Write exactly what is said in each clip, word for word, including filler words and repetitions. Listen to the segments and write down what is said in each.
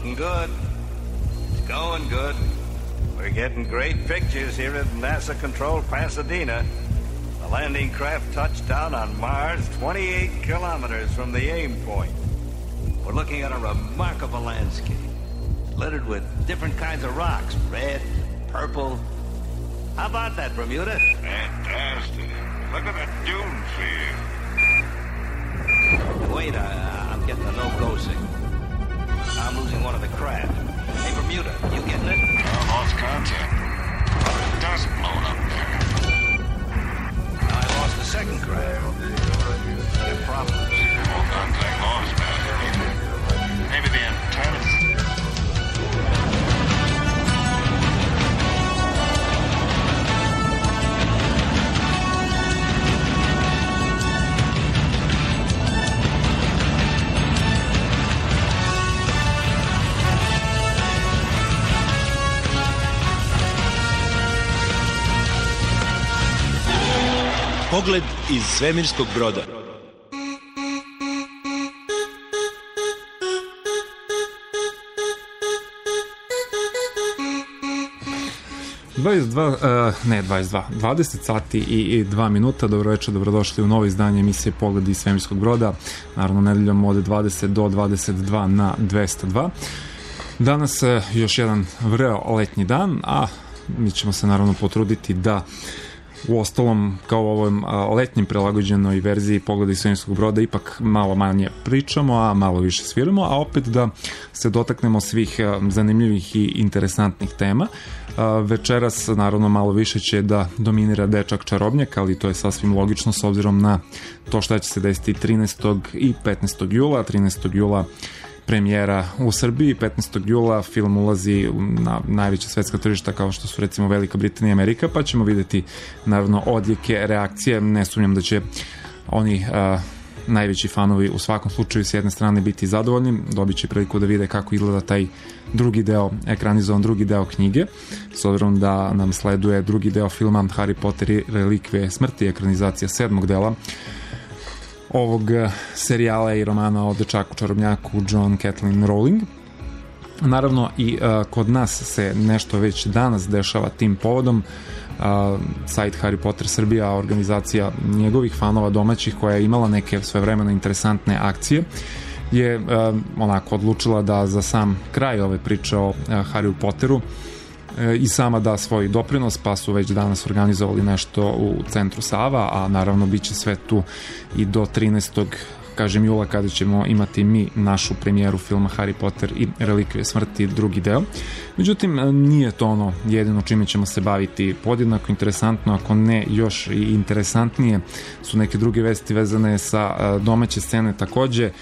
Looking good. It's going good. We're getting great pictures here at NASA-controlled Pasadena. The landing craft touched down on Mars twenty-eight kilometers from the aim point. We're looking at a remarkable landscape, littered with different kinds of rocks, red, purple. How about that, Bermuda? Fantastic. Look at the dune field. Wait, I, I'm getting a no-go signal. I'm losing one of the craft. Hey, Bermuda, you getting it? I lost contact. It does blown up there. I lost the second craft. Your problems. Well, contact lost, man. Maybe the antennas. Pogled iz svemirskog broda. dvadeset dva, uh, ne dvadeset dva, dvadeset sati i dva minuta. Dobro večer, dobrodošli u novo izdanje emisije Pogled iz svemirskog broda. Naravno, nedeljom od dvadeset do dvadeset dva na dvesta dva. Danas uh, još jedan vreo letnji dan, a mi ćemo se naravno potruditi da u ostalom, kao u ovom letnjim prilagođenoj verziji Pogleda iz svemirskog broda, ipak malo manje pričamo, a malo više sviramo, a opet da se dotaknemo svih zanimljivih i interesantnih tema. Večeras, naravno, malo više će da dominira dečak čarobnjak, ali to je sasvim logično s obzirom na to šta će se desiti trinaestog i petnaestog jula. trinaestog jula premijera u Srbiji, petnaestog jula film ulazi na najveća svetska tržišta kao što su recimo Velika Britanija i Amerika, pa ćemo vidjeti naravno odjeke, reakcije. Ne sumnjam da će oni a, najveći fanovi u svakom slučaju s jedne strane biti zadovoljni, dobit će priliku da vide kako izgleda taj drugi deo, ekranizovan drugi deo knjige, s obzirom da nam sleduje drugi deo filma Harry Potter i relikvije smrti, ekranizacija sedmog dela ovog serijala i romana o dečaku čarobnjaku John Kathleen Rowling. Naravno i uh, kod nas se nešto već danas dešava tim povodom. Uh, sajt Harry Potter Srbija, organizacija njegovih fanova domaćih koja je imala neke svevremeno interesantne akcije, je uh, onako odlučila da za sam kraj ove priče o uh, Harry Potteru i sama da svoj doprinos, pa su već danas organizovali nešto u centru Sava, a naravno bit će sve tu i do trinaestog kažem jula, kada ćemo imati mi našu premijeru filma Harry Potter i relikvije smrti drugi deo. Međutim, nije to ono jedino čime ćemo se baviti. Podjednako interesantno, ako ne još i interesantnije, su neke druge vesti vezane sa domaće scene takođe.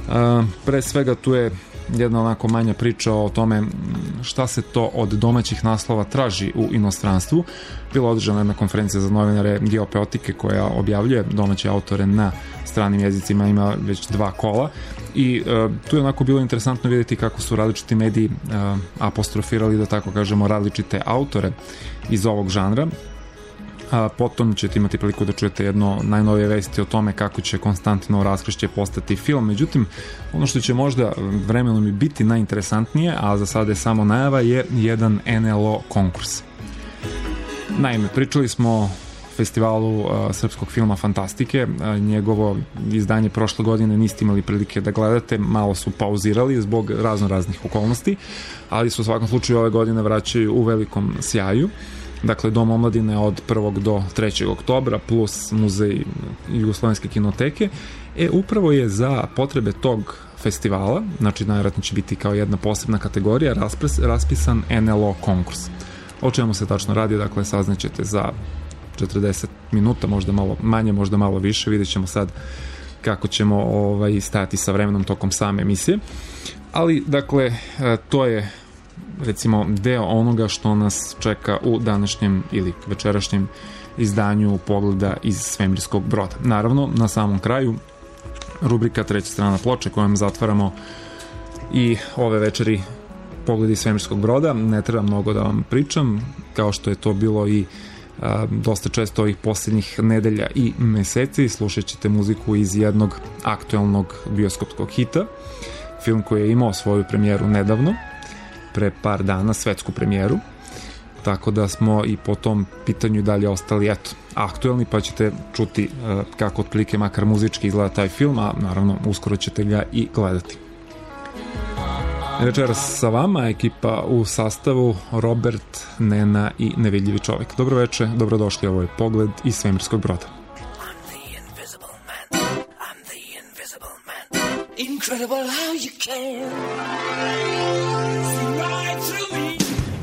Pre svega tu je jedna onako manja priča o tome šta se to od domaćih naslova traži u inostranstvu. Bila održana jedna konferencija za novinare Geopoetike koja objavljuje domaće autore na stranim jezicima, ima već dva kola i e, tu je onako bilo interesantno vidjeti kako su različiti mediji e, apostrofirali, da tako kažemo, različite autore iz ovog žanra. A potom ćete imati priliku da čujete jedno najnovije vesti o tome kako će Konstantinovo raskršće postati film. Međutim, ono što će možda vremenom i biti najinteresantnije, a za sada je samo najava, je jedan N L O konkurs. Naime, pričali smo o festivalu uh, srpskog filma Fantastike. Uh, njegovo izdanje prošle godine niste imali prilike da gledate, malo su pauzirali zbog razno raznih okolnosti, ali su u svakom slučaju ove godine vraćaju u velikom sjaju. Dakle, Dom omladine od prvog do trećeg oktobra plus muzej Jugoslovenske kinoteke. E, upravo je za potrebe tog festivala, znači najvjerojatnije će biti kao jedna posebna kategorija, raspis, raspisan N L O konkurs. O čemu se tačno radi, dakle, saznaćete za četrdeset minuta, možda malo manje, možda malo više, vidjet ćemo sad kako ćemo ovaj, stajati sa vremenom tokom same emisije. Ali, dakle, to je recimo deo onoga što nas čeka u današnjem ili večerašnjem izdanju Pogleda iz svemirskog broda. Naravno, na samom kraju rubrika Treća strana ploče kojom zatvaramo i ove večeri Pogled iz svemirskog broda. Ne treba mnogo da vam pričam, kao što je to bilo i a, dosta često ovih posljednjih nedelja i meseci. Slušat ćete muziku iz jednog aktuelnog bioskopskog hita, film koji je imao svoju premijeru nedavno, pre par dana, svetsku premijeru, tako da smo i po tom pitanju i dalje ostali, eto, aktuelni, pa ćete čuti uh, kako otprilike makar muzički izgleda taj film, a naravno uskoro ćete ga i gledati. Večeras sa vama ekipa u sastavu Robert, Nena i Nevidljivi čovjek. Dobro večer, dobrodošli, ovo je Pogled iz svemirskog broda. Incredible how you can see right through me.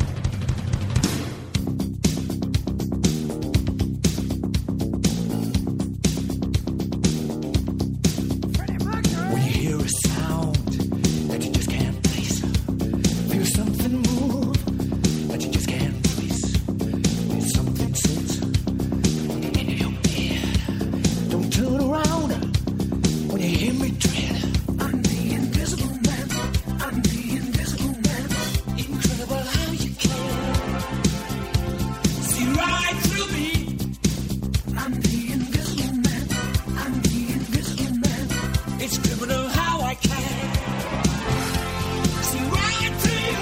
When you hear a sound that you just can't place, feel something move that you just can't trace, feel something sits in your bed. Don't turn around when you hear me tread. I'm the invisible man. I'm the invisible man. Incredible how you can see right through me. I'm the invisible man. I'm the invisible man. It's criminal how I can see right through you.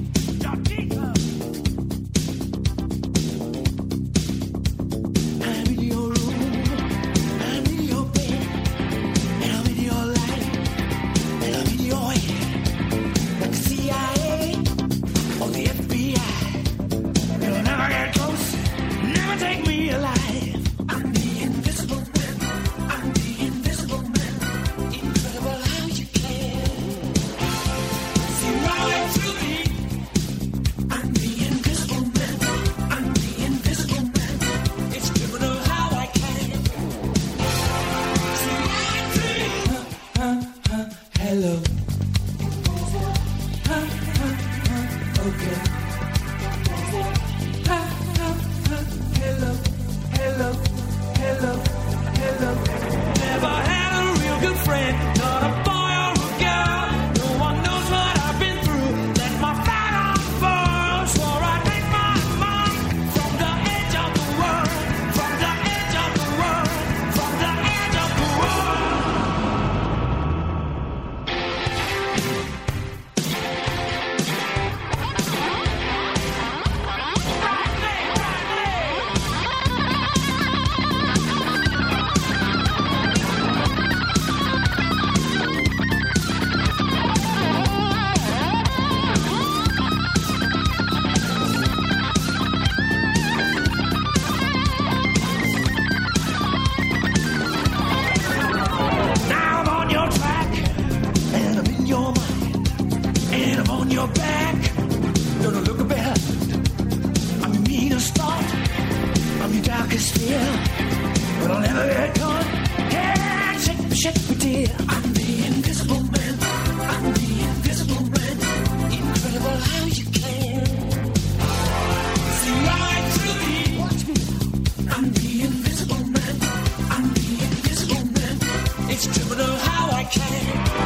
I'm in your room. I'm in your bed. And I'm in your life. And I'm in your head. Like the C I A or the F B I. You'll never get close. Never take me alive. I'm the invisible man. I'm the invisible man. Incredible how you can see right through me. I'm the invisible man. I'm the invisible man. It's criminal how I can see right through you. Huh, huh, hello. Huh, huh, huh, okay. Huh, huh, huh, hello, hello, hello, hello. Never had a real good friend, not a boy or a girl. No one knows what I've been through. Let my fat unfurl. Swore I'd make my mark from the edge of the world, from the edge of the world, from the edge of the world. Now I'm on your track, and I'm in your mind, and I'm on your back. Don't look behind. I'm your meanest thought, I'm your darkest fear, but I'll never get caught. Yeah, shake me, shake me, dear. I'm the invisible man. I'm the invisible man. Incredible how you can see right through me. Watch me. I'm the invisible man. I'm the invisible man. It's criminal how I can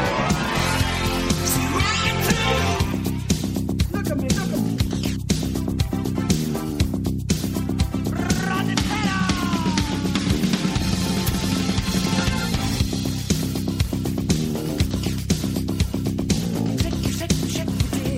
see right through you. Look at me, look at me. Run it better. Shake, shake, shake, dear.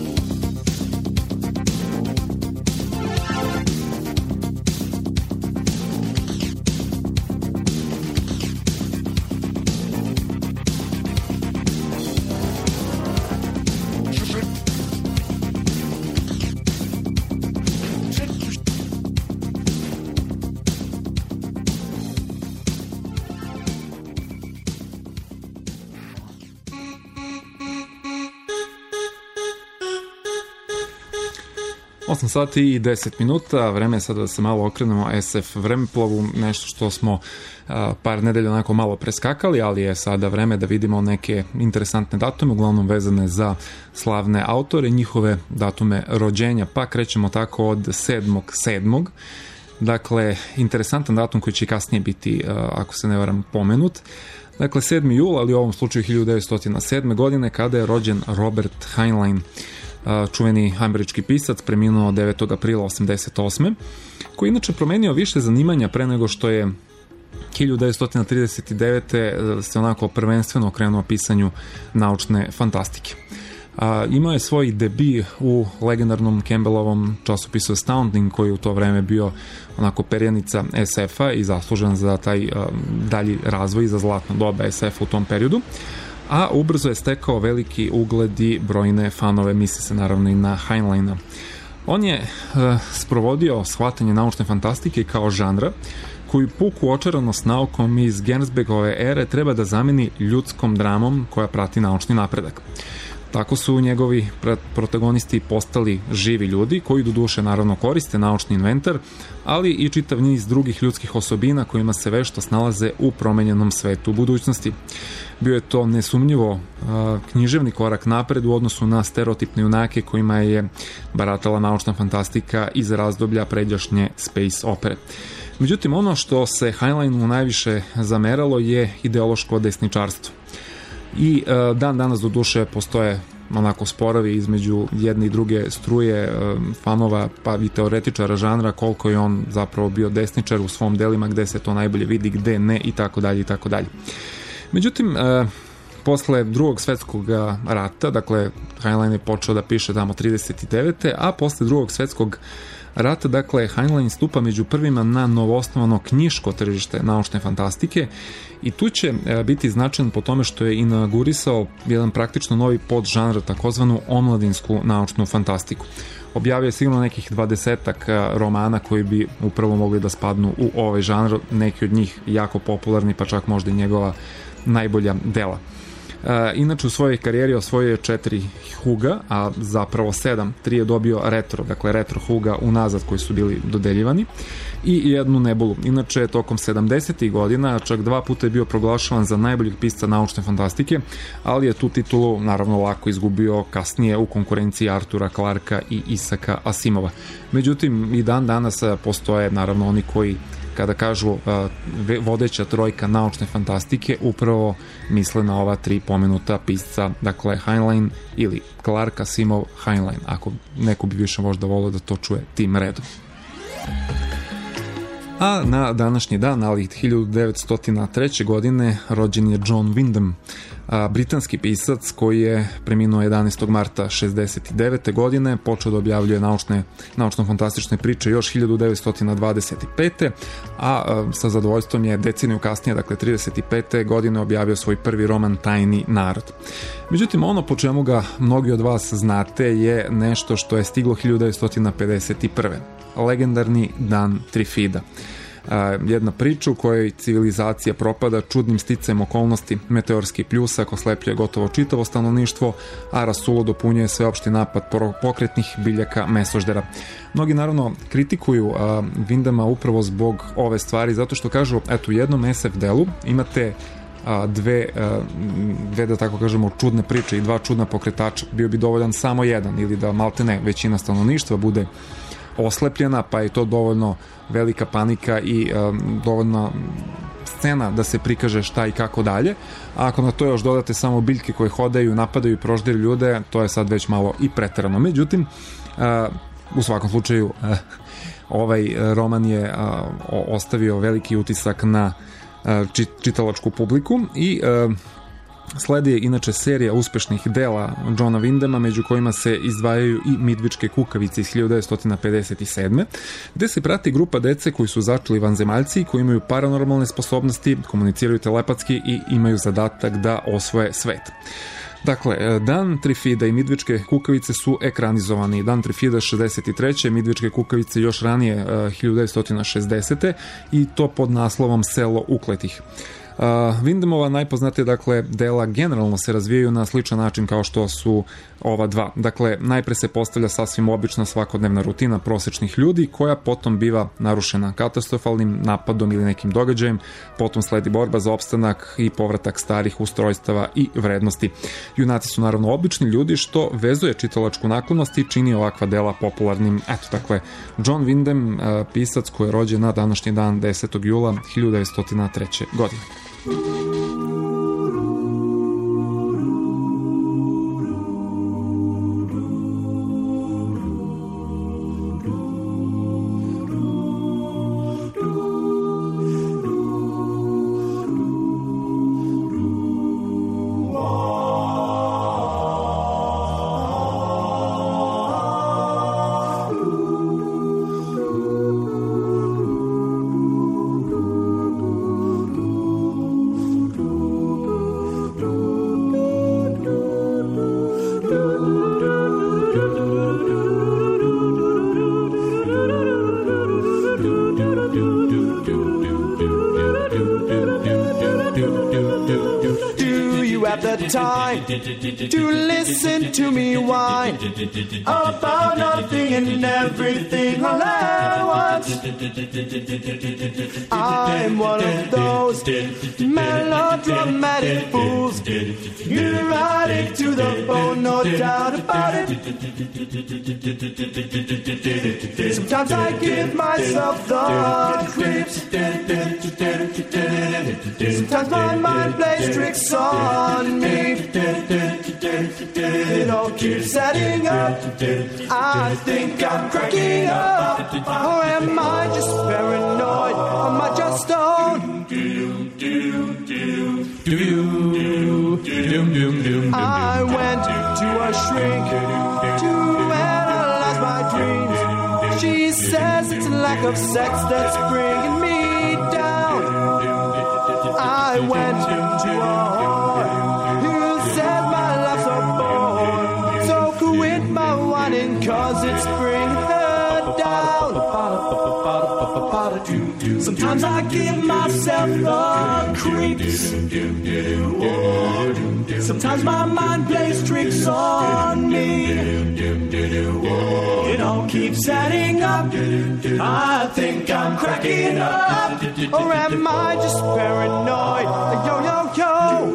osam sati i deset minuta, vreme je sada da se malo okrenemo S F vremeplovu, nešto što smo a, par nedelja onako malo preskakali, ali je sada vreme da vidimo neke interesantne datume, uglavnom vezane za slavne autore, njihove datume rođenja, pa krećemo tako od sedmog sedmog Dakle, interesantan datum koji će kasnije biti, a, ako se ne varam, pomenut. Dakle, sedmi jul, ali u ovom slučaju hiljadu devetsto sedme. godine, kada je rođen Robert Heinlein, čuveni američki pisac, preminuo devetog aprila osamdeset osme. koji inače promenio više zanimanja pre nego što je hiljadu devetsto trideset devete. se onako prvenstveno okrenuo pisanju naučne fantastike. A, imao je svoj debi u legendarnom Campbellovom časopisu Astounding, koji u to vreme bio onako perjanica es efa i zaslužen za taj a, dalji razvoj, za zlatno doba es efa u tom periodu, a ubrzo je stekao veliki ugled i brojne fanove, misli se naravno i na Heinleina. On je a, sprovodio shvatanje naučne fantastike kao žanra, koji puku očaranost naukom iz Gernsbackove ere treba da zameni ljudskom dramom koja prati naučni napredak. Tako su njegovi protagonisti postali živi ljudi koji do duše naravno koriste naučni inventar, ali i čitav niz drugih ljudskih osobina kojima se vešto snalaze u promenjenom svetu budućnosti. Bio je to nesumnjivo a, književni korak napred u odnosu na stereotipne junake kojima je baratala naučna fantastika iz razdoblja pređašnje space opere. Međutim, ono što se Heinleinu najviše zameralo je ideološko desničarstvo. I e, dan danas do duše postoje onako sporovi između jedne i druge struje e, fanova pa i teoretičara žanra, koliko je on zapravo bio desničar u svom delima, gde se to najbolje vidi, gde ne i tako dalje i tako dalje. Međutim, e, posle drugog svetskog rata, dakle Heinlein je počeo da piše tamo trideset devete. a posle drugog svetskog rata, dakle, Heinlein stupa među prvima na novoosnovano knjiško tržište naučne fantastike i tu će e, biti značajan po tome što je inaugurisao jedan praktično novi podžanr, takozvanu omladinsku naučnu fantastiku. Objavio je sigurno nekih dvadesetak romana koji bi upravo mogli da spadnu u ovaj žanr, neki od njih jako popularni, pa čak možda i njegova najbolja dela. E, inače u svojoj karijeri osvojio je četiri Huga, a zapravo sedam, tri je dobio retro, dakle retro Huga unazad koji su bili dodeljivani, i jednu Nebulu. Inače, tokom sedamdesetih godina čak dva puta je bio proglašavan za najboljeg pisca naučne fantastike, ali je tu titulu naravno lako izgubio kasnije u konkurenciji Artura Clarka i Isaka Asimova. Međutim, i dan danas postoje naravno oni koji kada kažu uh, vodeća trojka naučne fantastike, upravo misle na ova tri pomenuta pisca, dakle Heinlein ili Clark, Asimov, Heinlein, ako neko bi više možda volio da to čuje tim redom. A na današnji dan, ali hiljadu devetsto treće. godine, rođen je John Wyndham, britanski pisac koji je preminuo jedanaestog marta šezdeset devete. godine, počeo da objavljuje naučne, naučno-fantastične priče još hiljadu devetsto dvadeset pete. a sa zadovoljstvom je deceniju kasnije, dakle trideset pete. godine, objavio svoj prvi roman Tajni narod. Međutim, ono po čemu ga mnogi od vas znate je nešto što je stiglo hiljadu devetsto pedeset prve. Legendarni Dan Trifida. Jedna priča u kojoj civilizacija propada čudnim sticajem okolnosti, meteorski pljusak oslepljuje gotovo čitavo stanovništvo, a rasulo dopunjuje sveopšti napad pokretnih biljaka mesoždera. Mnogi naravno kritikuju Wyndhama upravo zbog ove stvari, zato što kažu, eto, u jednom es ef delu imate dve, dve da tako kažemo čudne priče i dva čudna pokretača, bio bi dovoljan samo jedan, ili da maltene većina stanovništva bude oslepljena, pa je to dovoljno velika panika i um, dovoljna scena da se prikaže šta i kako dalje. A ako na to još dodate samo biljke koje hodaju, napadaju i proždiru ljude, to je sad već malo i preterano. Međutim, uh, u svakom slučaju uh, ovaj roman je uh, ostavio veliki utisak na uh, čitalačku publiku i uh, sledi je inače serija uspešnih dela Johna Wyndhama, među kojima se izdvajaju i Midvičke kukavice iz hiljadu devetsto pedeset sedme. gde se prati grupa dece koji su začeli vanzemaljci, koji imaju paranormalne sposobnosti, komuniciraju telepatski i imaju zadatak da osvoje svet. Dakle, Dan Trifida i Midvičke kukavice su ekranizovani. Dan Trifida šezdeset treće. Midvičke kukavice još ranije hiljadu devetsto šezdesete. i to pod naslovom Selo ukletih. Uh, Wyndhamova najpoznatije, dakle, dela generalno se razvijaju na sličan način kao što su ova dva. Dakle, najpre se postavlja sasvim obična svakodnevna rutina prosečnih ljudi, koja potom biva narušena katastrofalnim napadom ili nekim događajem, potom sledi borba za opstanak i povratak starih ustrojstava i vrednosti. Junaci su naravno obični ljudi, što vezuje čitalačku naklonost i čini ovakva dela popularnim. Eto, dakle, John Wyndham, uh, pisac koji je rođen na današnji dan desetog jula hiljadu devetsto treće. godine. time to listen to me whine about nothing and everything all at once. I'm one of those melodramatic fools. You're riding to the bone, no doubt about it. Sometimes I give myself the creeps. Sometimes my mind plays tricks on me. It all keeps setting up. I think I'm cracking up. Or am I just paranoid? Am I just stoned? I went to a shrink to analyze my dreams. She says it's a lack of sex that's bringing me down. I went to a whore who said my life's a bore. So quit my whining cause it's bringing her down. Sometimes I give myself the creeps. Sometimes my mind plays tricks on me. It all keeps adding up. I think I'm cracking up. Or am I just paranoid? Yo, yo, yo.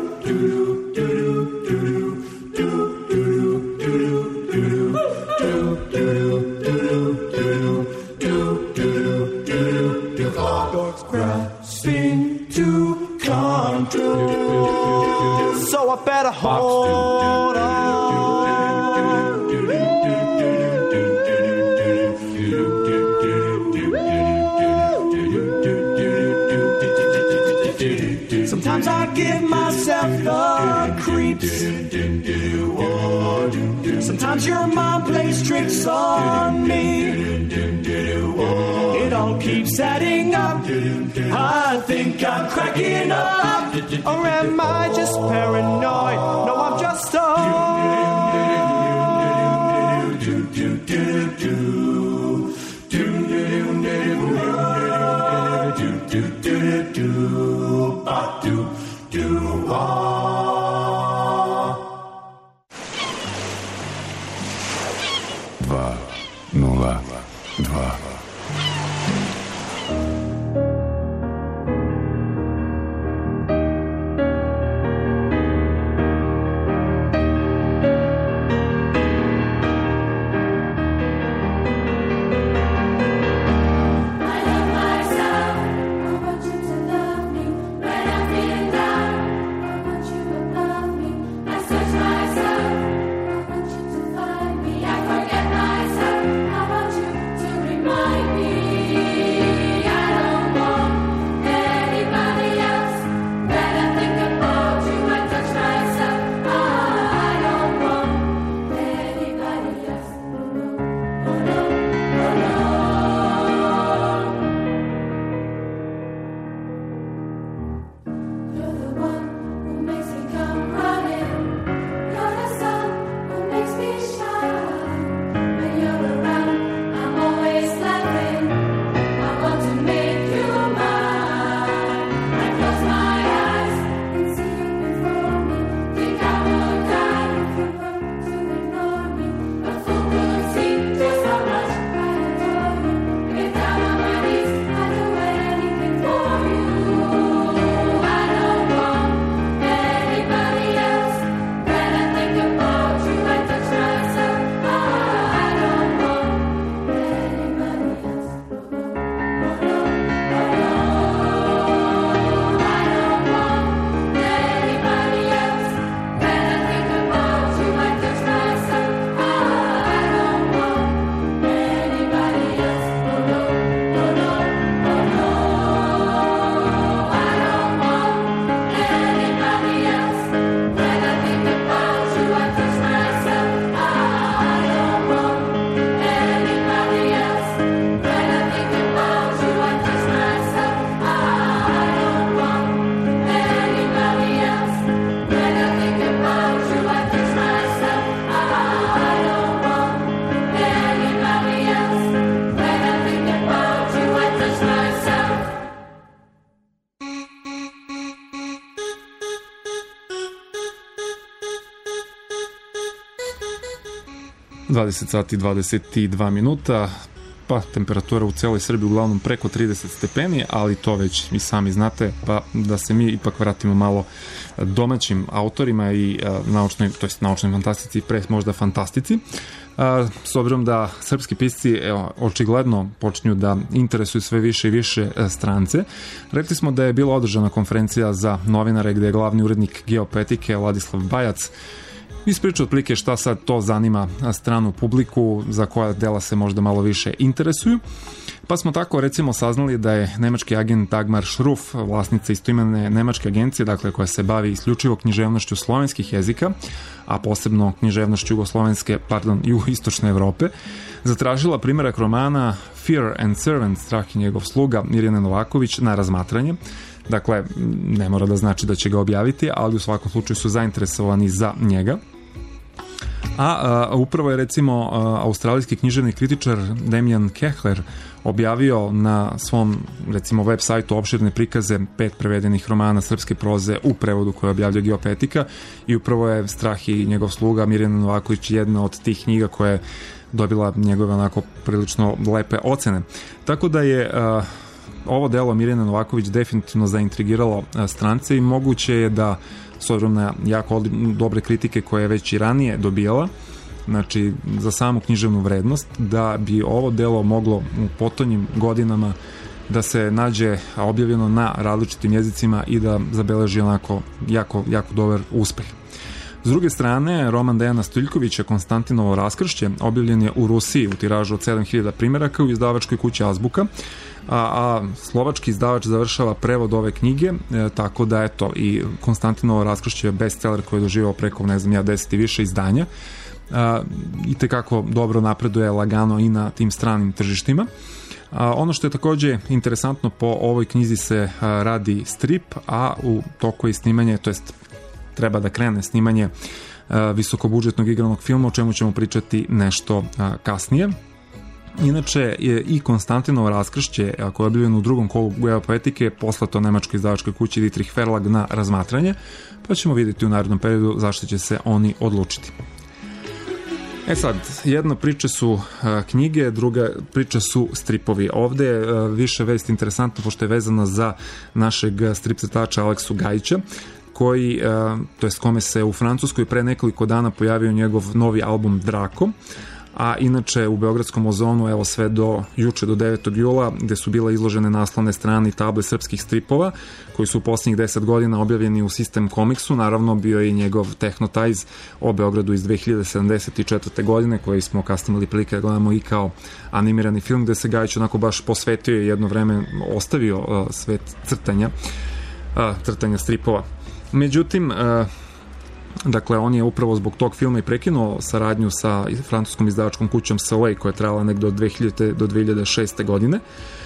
Dogs grasping to control. So I better hold on. Sometimes I give myself the creeps. Sometimes your mom plays tricks on me. It all keeps adding up. I think I'm cracking up. Or am I just paranoid? No, I'm just stoned. Dva, nula, dva. Find me, I forget myself. I want you to remind me. dvadeset sati dvadeset dva minuta, pa temperatura u celoj Srbiji uglavnom preko trideset stepeni, ali to već i sami znate, pa da se mi ipak vratimo malo domaćim autorima i naučnoj, to jest naučnoj fantastici, pre možda fantastici. S obzirom da srpski pisci evo, očigledno počinju da interesuju sve više i više strance, rekli smo da je bila održana konferencija za novinare gde je glavni urednik Geopoetike Ladislav Bajac ispričao otprilike šta sad to zanima stranu publiku, za koja dela se možda malo više interesuju. Pa smo tako recimo saznali da je nemački agent Dagmar Šruf, vlasnica istoimene nemačke agencije, dakle koja se bavi isključivo književnošću slovenskih jezika, a posebno književnošću jugoslovenske, pardon, jugoistočne Evrope, zatražila primjerak romana Fear and Servant, Strah i njegov sluga, Mirjane Novaković, na razmatranje. Dakle, ne mora da znači da će ga objaviti, ali u svakom slučaju su zainteresovani za njega. A, a upravo je recimo a, australijski književni kritičar Damien Kehler objavio na svom recimo web sajtu opširne prikaze pet prevedenih romana srpske proze u prevodu koje objavlja Geopoetika i upravo je Strah i njegov sluga Mirjana Novaković jedna od tih knjiga koja je dobila njegove onako prilično lepe ocene. Tako da je a, ovo delo Mirjana Novaković definitivno zaintrigiralo a, strance i moguće je da s obzirom na jako dobre kritike koje je već i ranije dobijala, znači za samu književnu vrednost, da bi ovo delo moglo u potonjim godinama da se nađe objavljeno na različitim jezicima i da zabeleži onako jako, jako dobar uspeh. S druge strane, roman Dejana Stojiljkovića Konstantinovo raskršće objavljen je u Rusiji u tiražu od sedam hiljada primjeraka u izdavačkoj kući Azbuka, a, a slovački izdavač završava prevod ove knjige, e, tako da eto i Konstantinovo raskršće je bestseller koji je doživao preko ne znam ja deset i više izdanja, a, i tekako dobro napreduje lagano i na tim stranim tržištima. A, ono što je takođe interesantno, po ovoj knjizi se a, radi strip, a u toku je snimanje, to jest treba da krene snimanje a, visokobudžetnog igranog filma, o čemu ćemo pričati nešto a, kasnije. Inače je i Konstantinovo raskršće, ako je objavljeno u drugom kolu Geopoetike, poslato nemačkoj izdavačkoj kući Dietrich Verlag na razmatranje, pa ćemo vidjeti u narednom periodu zašto će se oni odlučiti. E sad, jedna priča su a, knjige, druga priča su stripovi. Ovde je a, više vest interesantno, pošto je vezana za našeg strip crtača Aleksu Gajića, koji, to jest kome se u Francuskoj pre nekoliko dana pojavio njegov novi album Drako, a inače u Beogradskom Ozonu, evo sve do juče, do devetog jula, gde su bile izložene naslovne strane i table srpskih stripova, koji su u posljednjih deset godina objavljeni u System Comicsu, naravno bio je i njegov Technotize o Beogradu iz dve hiljade sedamdeset četvrte godine, koji smo kasnije imali prilike da gledamo i kao animirani film, gde se Gajić onako baš posvetio i jedno vreme ostavio uh, svet crtanja, uh, crtanja stripova. Međutim, uh, dakle, on je upravo zbog tog filma i prekinuo saradnju sa francuskom izdavačkom kućom Soleil, koja je trajala nekdo od dve hiljade do dve hiljade šeste godine.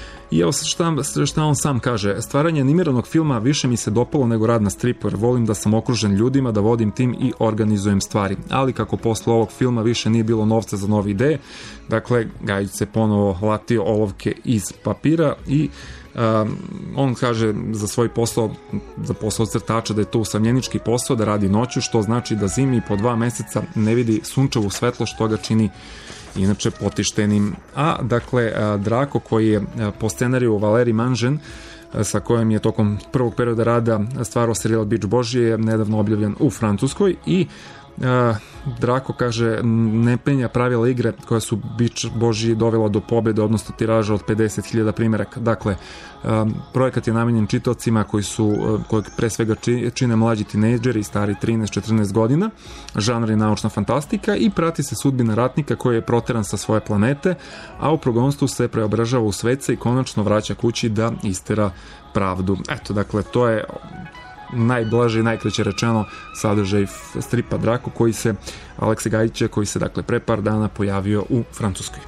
I evo šta, šta on sam kaže: stvaranje animiranog filma više mi se dopalo nego rad na stripu, jer volim da sam okružen ljudima, da vodim tim i organizujem stvari. Ali kako posle ovog filma više nije bilo novca za nove ideje, dakle, Gajić se ponovo latio olovke iz papira i Um, on kaže za svoj posao, za posao crtača, da je to usamljenički posao, da radi noću, što znači da zimi po dva meseca ne vidi sunčevu svetlo, što ga čini inače potištenim. A dakle, Drako, koji je po scenariju Valeri Manžen, sa kojim je tokom prvog perioda rada stvarao serijal Bič Božije, je nedavno objavljen u Francuskoj i Uh, Drako kaže ne penja pravila igre koja su Bič Božji dovela do pobjede, odnosno tiraža od pedeset hiljada primjeraka. Dakle, um, projekat je namenjen čitaocima koji su, uh, kojeg pre svega čine mlađi tinejdžeri, stari trinaest četrnaest godina, žanr je naučna fantastika i prati se sudbina ratnika koji je proteran sa svoje planete, a u progonstvu se preobražava u sveca i konačno vraća kući da istera pravdu. Eto, dakle, to je najblaže i najkraće rečeno sadržaj stripa Drako, koji se Aleksa Gajića, koji se dakle pre par dana pojavio u Francuskoj.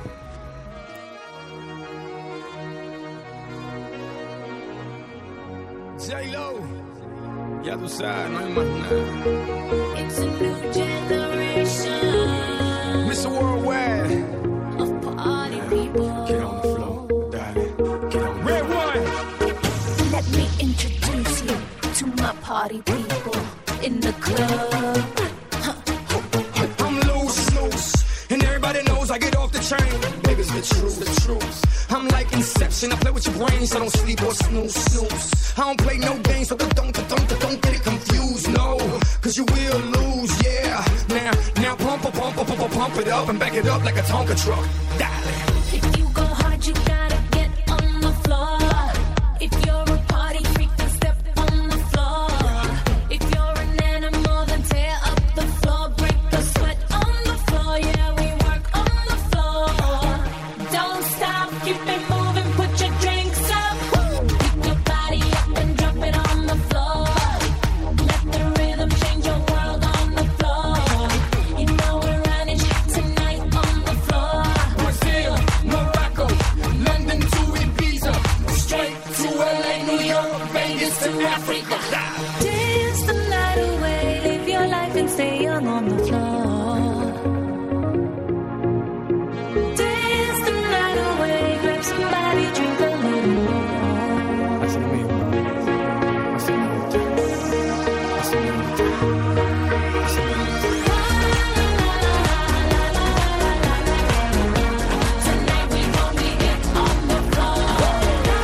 Ya tú sabes, no hay más nada. It's a new generation mister Worldwide. of party people. Get on the floor, darling. Get on the Red one. Let me introduce you to my party people in the club. I'm loose, loose, and everybody chain. Baby, it's the truth, the truth. I'm like Inception. I play with your brain, so don't sleep or snooze, snooze. I don't play no games, so don't, don't, don't, don't get it confused, no. Cause you will lose, yeah. Now, now pump, pump, pump, pump, pump, pump it up and back it up like a Tonka truck. Darling. If you go hard, you gotta get on the floor. If you're a party freak, then step on the floor. If you're an animal, then tear up the floor. Break the sweat on the floor, yeah, we work on the floor. Don't stop, keep it moving, put your drinks up. Pick your body up and drop it on the floor. Let the rhythm change your world on the floor. You know we're running tonight on the floor. Brazil, Morocco, London to Ibiza, straight to L A, New York, Vegas to Africa. Dance the night away, live your life and stay young on the floor. Dance the night away, grab somebody, drink a little more. Tonight we gon' be it on the floor.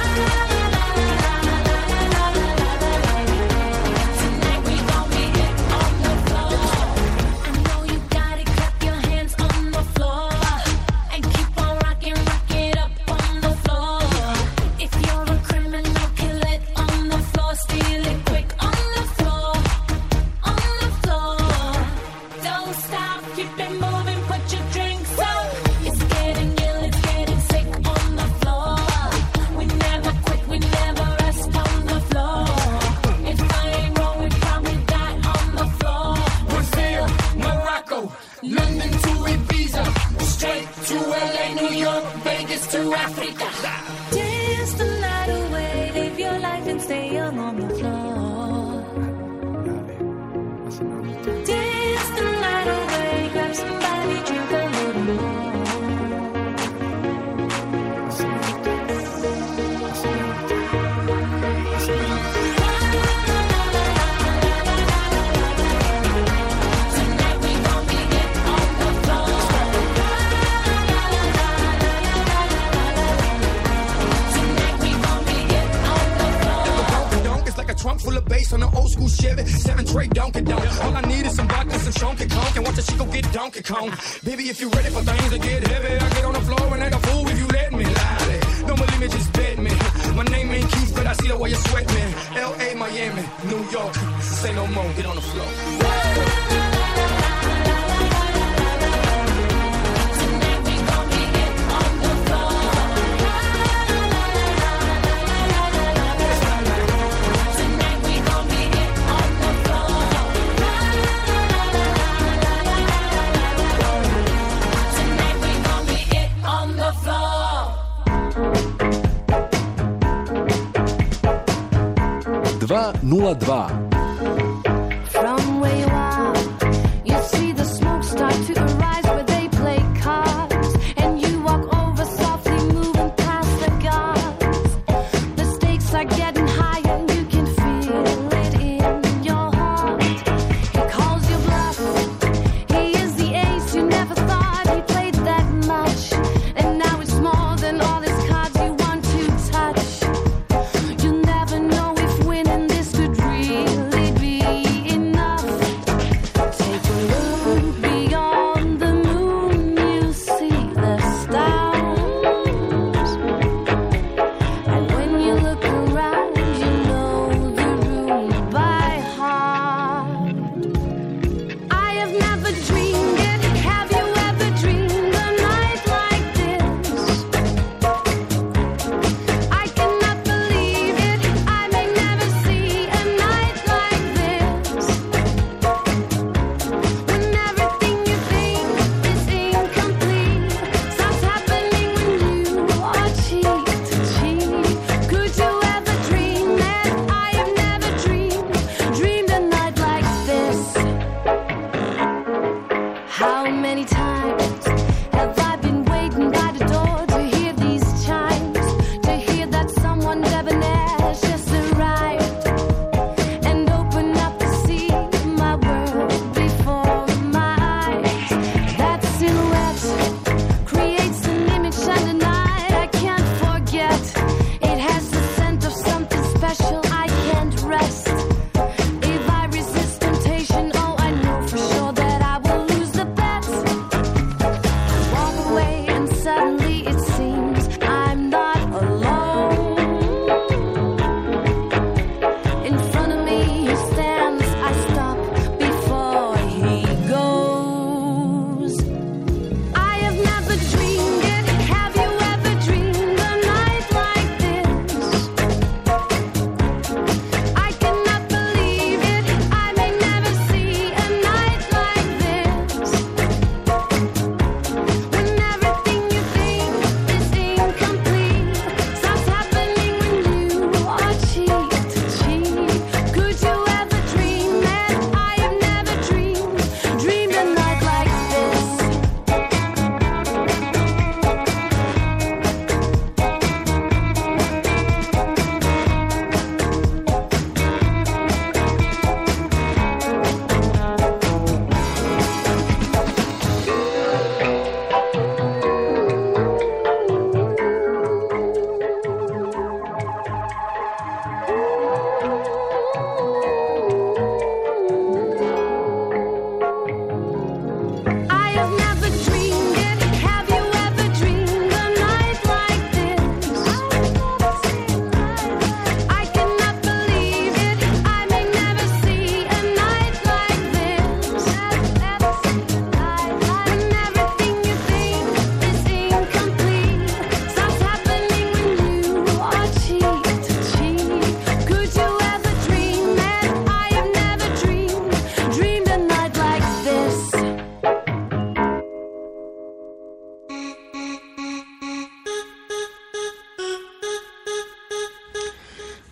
Tonight we gon' be it on the floor. I know you got it, clap your hands on the floor. And keep on rocking, rock it up on the floor. If you're a criminal, kill it on the floor. Steal it quick on the floor. On the floor. Don't stop, keep it moving, put your drinks up. It's getting ill, it's getting sick on the floor. We never quit, we never rest on the floor. If I ain't wrong, we probably die on the floor. Brazil, Morocco, London to Ibiza, straight to L A, New York, Vegas to Africa. Dance the night away, live your life and stay young on the floor. Dance the night away, grab somebody, drink a little more. Tonight we gon' be it on the floor. Tonight we gon' be it on the floor. Donk, it's like a trunk full of bass on an old school Chevy. Seven tray Donkey Donk. All I need is some vodka, some Chunky Conk, and watch the shit go get Donkey Kong. Baby, if you ready for things to get heavy, I get on the floor and act a fool if you let me. Lie. Don't believe me, just bet me. My name ain't Keith, but I see the way you sweat me. L A, Miami, New York. Say no more, get on the floor. Tonight we gon' be it on the floor. Tonight we gon' be it on the floor. Tonight we gon' be it on the floor. dva nula dva. From where you are, you see the smoke start to arise where they play cards, and you walk over softly, moving past the guards. The stakes are getting higher, you can feel it in your heart. He calls you bluff, he is the ace you never thought he played that much, and now it's more than all his cards you want to touch. You'll never know if winning this could really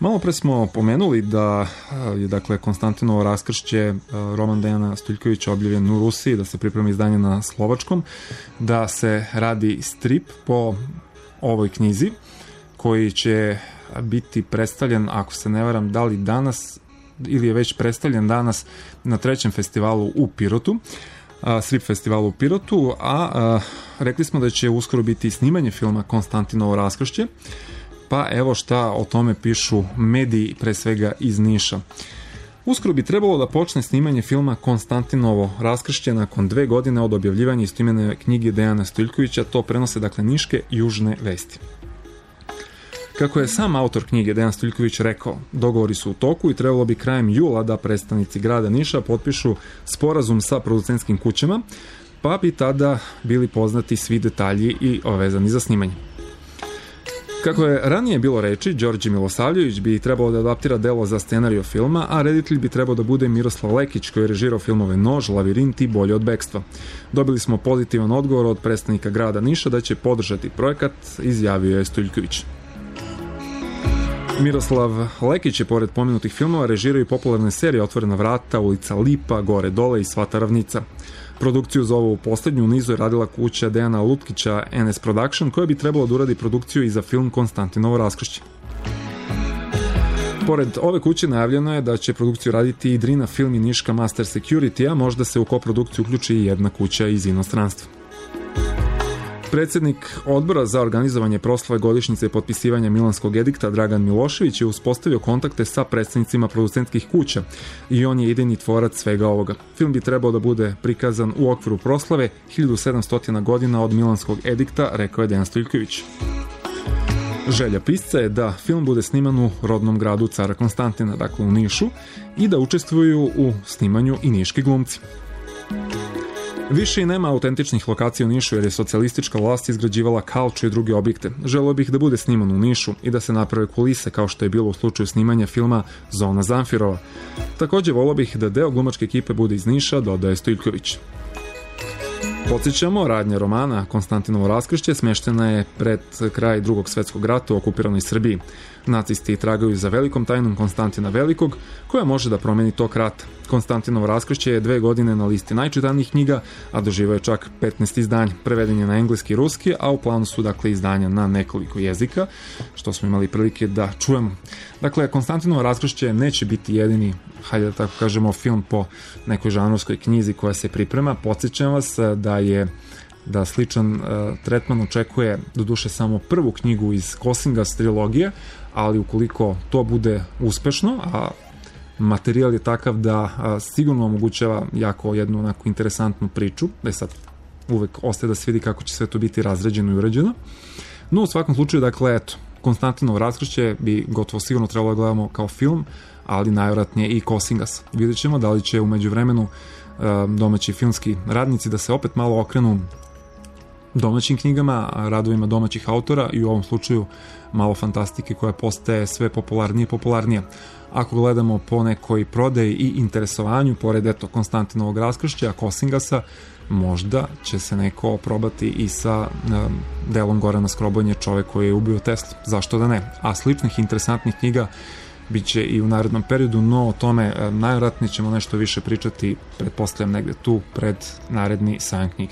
Malo pre smo pomenuli da je dakle Konstantinovo raskršće, roman Dejana Stojiljkovića objavljen u Rusiji, da se priprema izdanje na slovačkom, da se radi strip po ovoj knjizi koji će biti predstavljen, ako se ne varam, da li danas ili je već predstavljen danas na trećem festivalu u Pirotu, strip festivalu u Pirotu, a, a rekli smo da će uskoro biti snimanje filma Konstantinovo raskršće, pa evo šta o tome pišu mediji, pre svega iz Niša. Uskoro bi trebalo da počne snimanje filma Konstantinovo raskršće nakon dve godine od objavljivanja istoimene knjige Dejana Stojiljkovića, to prenose dakle Niške južne vesti. Kako je sam autor knjige Dejan Stojiljković rekao, dogovori su u toku i trebalo bi krajem jula da predstavnici grada Niša potpišu sporazum sa producentskim kućama, pa bi tada bili poznati svi detalji i vezani za snimanje. Kako je ranije bilo reči, Đorđe Milosavljević bi trebalo da adaptira delo za scenarijo filma, a reditelj bi trebao da bude Miroslav Lekić, koji je režirao filmove Nož, Lavirint i Bolje od bekstva. Dobili smo pozitivan odgovor od predstavnika grada Niša da će podržati projekat, izjavio je Stojiljković. Miroslav Lekić je pored pomenutih filmova režirao i popularne serije Otvorena vrata, Ulica Lipa, Gore dole i Svata ravnica. Produkciju za ovu poslednju u nizu je radila kuća Dejana Lutkića N S Production, koja bi trebalo da uradi produkciju i za film Konstantinovo raskršće. Pored ove kuće najavljeno je da će produkciju raditi i Drina Film i Niška Master Security, a možda se u koprodukciju uključi i jedna kuća iz inostranstva. Predsednik odbora za organizovanje proslave godišnjice potpisivanja Milanskog edikta Dragan Milošević je uspostavio kontakte sa predstavnicima producentskih kuća i on je idejni tvorac svega ovoga. Film bi trebao da bude prikazan u okviru proslave hiljadu sedamsto godina od Milanskog edikta, rekao je Dejan Stojiljković. Želja pisca je da film bude sniman u rodnom gradu cara Konstantina, dakle u Nišu, i da učestvuju u snimanju i niški glumci. Više i nema autentičnih lokacija u Nišu jer je socijalistička vlast izgrađivala Kalču i druge objekte. Želeo bih da bude sniman u Nišu i da se naprave kulise kao što je bilo u slučaju snimanja filma Zona Zamfirova. Takođe volio bih da deo glumačke ekipe bude iz Niša, dodaje Stojiljković. Podsjećamo, radnja romana Konstantinovo raskršće smeštena je pred kraj Drugog svetskog rata u okupiranoj Srbiji. Nacisti tragaju za velikom tajnom Konstantina Velikog, koja može da promeni tok rata. Konstantinovo raskršće je dve godine na listi najčitanijih knjiga, a doživao je čak petnaest izdanja. Preveden je na engleski i ruski, a u planu su dakle izdanja na nekoliko jezika, što smo imali prilike da čujemo. Dakle, Konstantinovo raskršće neće biti jedini, hajde da tako kažemo, film po nekoj žanrovskoj knjizi koja se priprema. Podsjećam vas da je da sličan uh, tretman očekuje doduše samo prvu knjigu iz Kosingas trilogije, ali ukoliko to bude uspešno, a materijal je takav da a, sigurno omogućava jako jednu onako interesantnu priču, da je sad uvek ostaje da se vidi kako će sve to biti razređeno i uređeno. No, u svakom slučaju, dakle, eto, Konstantinovo raskršće bi gotovo sigurno trebalo da gledamo kao film, ali najvratnije i Kosingas. Vidjet ćemo da li će u međuvremenu a, domaći filmski radnici da se opet malo okrenu domaćim knjigama, radovima domaćih autora i u ovom slučaju malo fantastike koja postaje sve popularnije i popularnija. Ako gledamo po nekoj prodaji i interesovanju, pored eto Konstantinovog raskršća, Kosingasa, možda će se neko oprobati i sa um, delom Gorana Skrobonje, čovek koji je ubio Teslu. Zašto da ne? A sličnih interesantnih knjiga biće i u narednom periodu, no o tome um, najvjerojatnije ćemo nešto više pričati, pretpostavljam negde tu pred naredni sajam knjiga.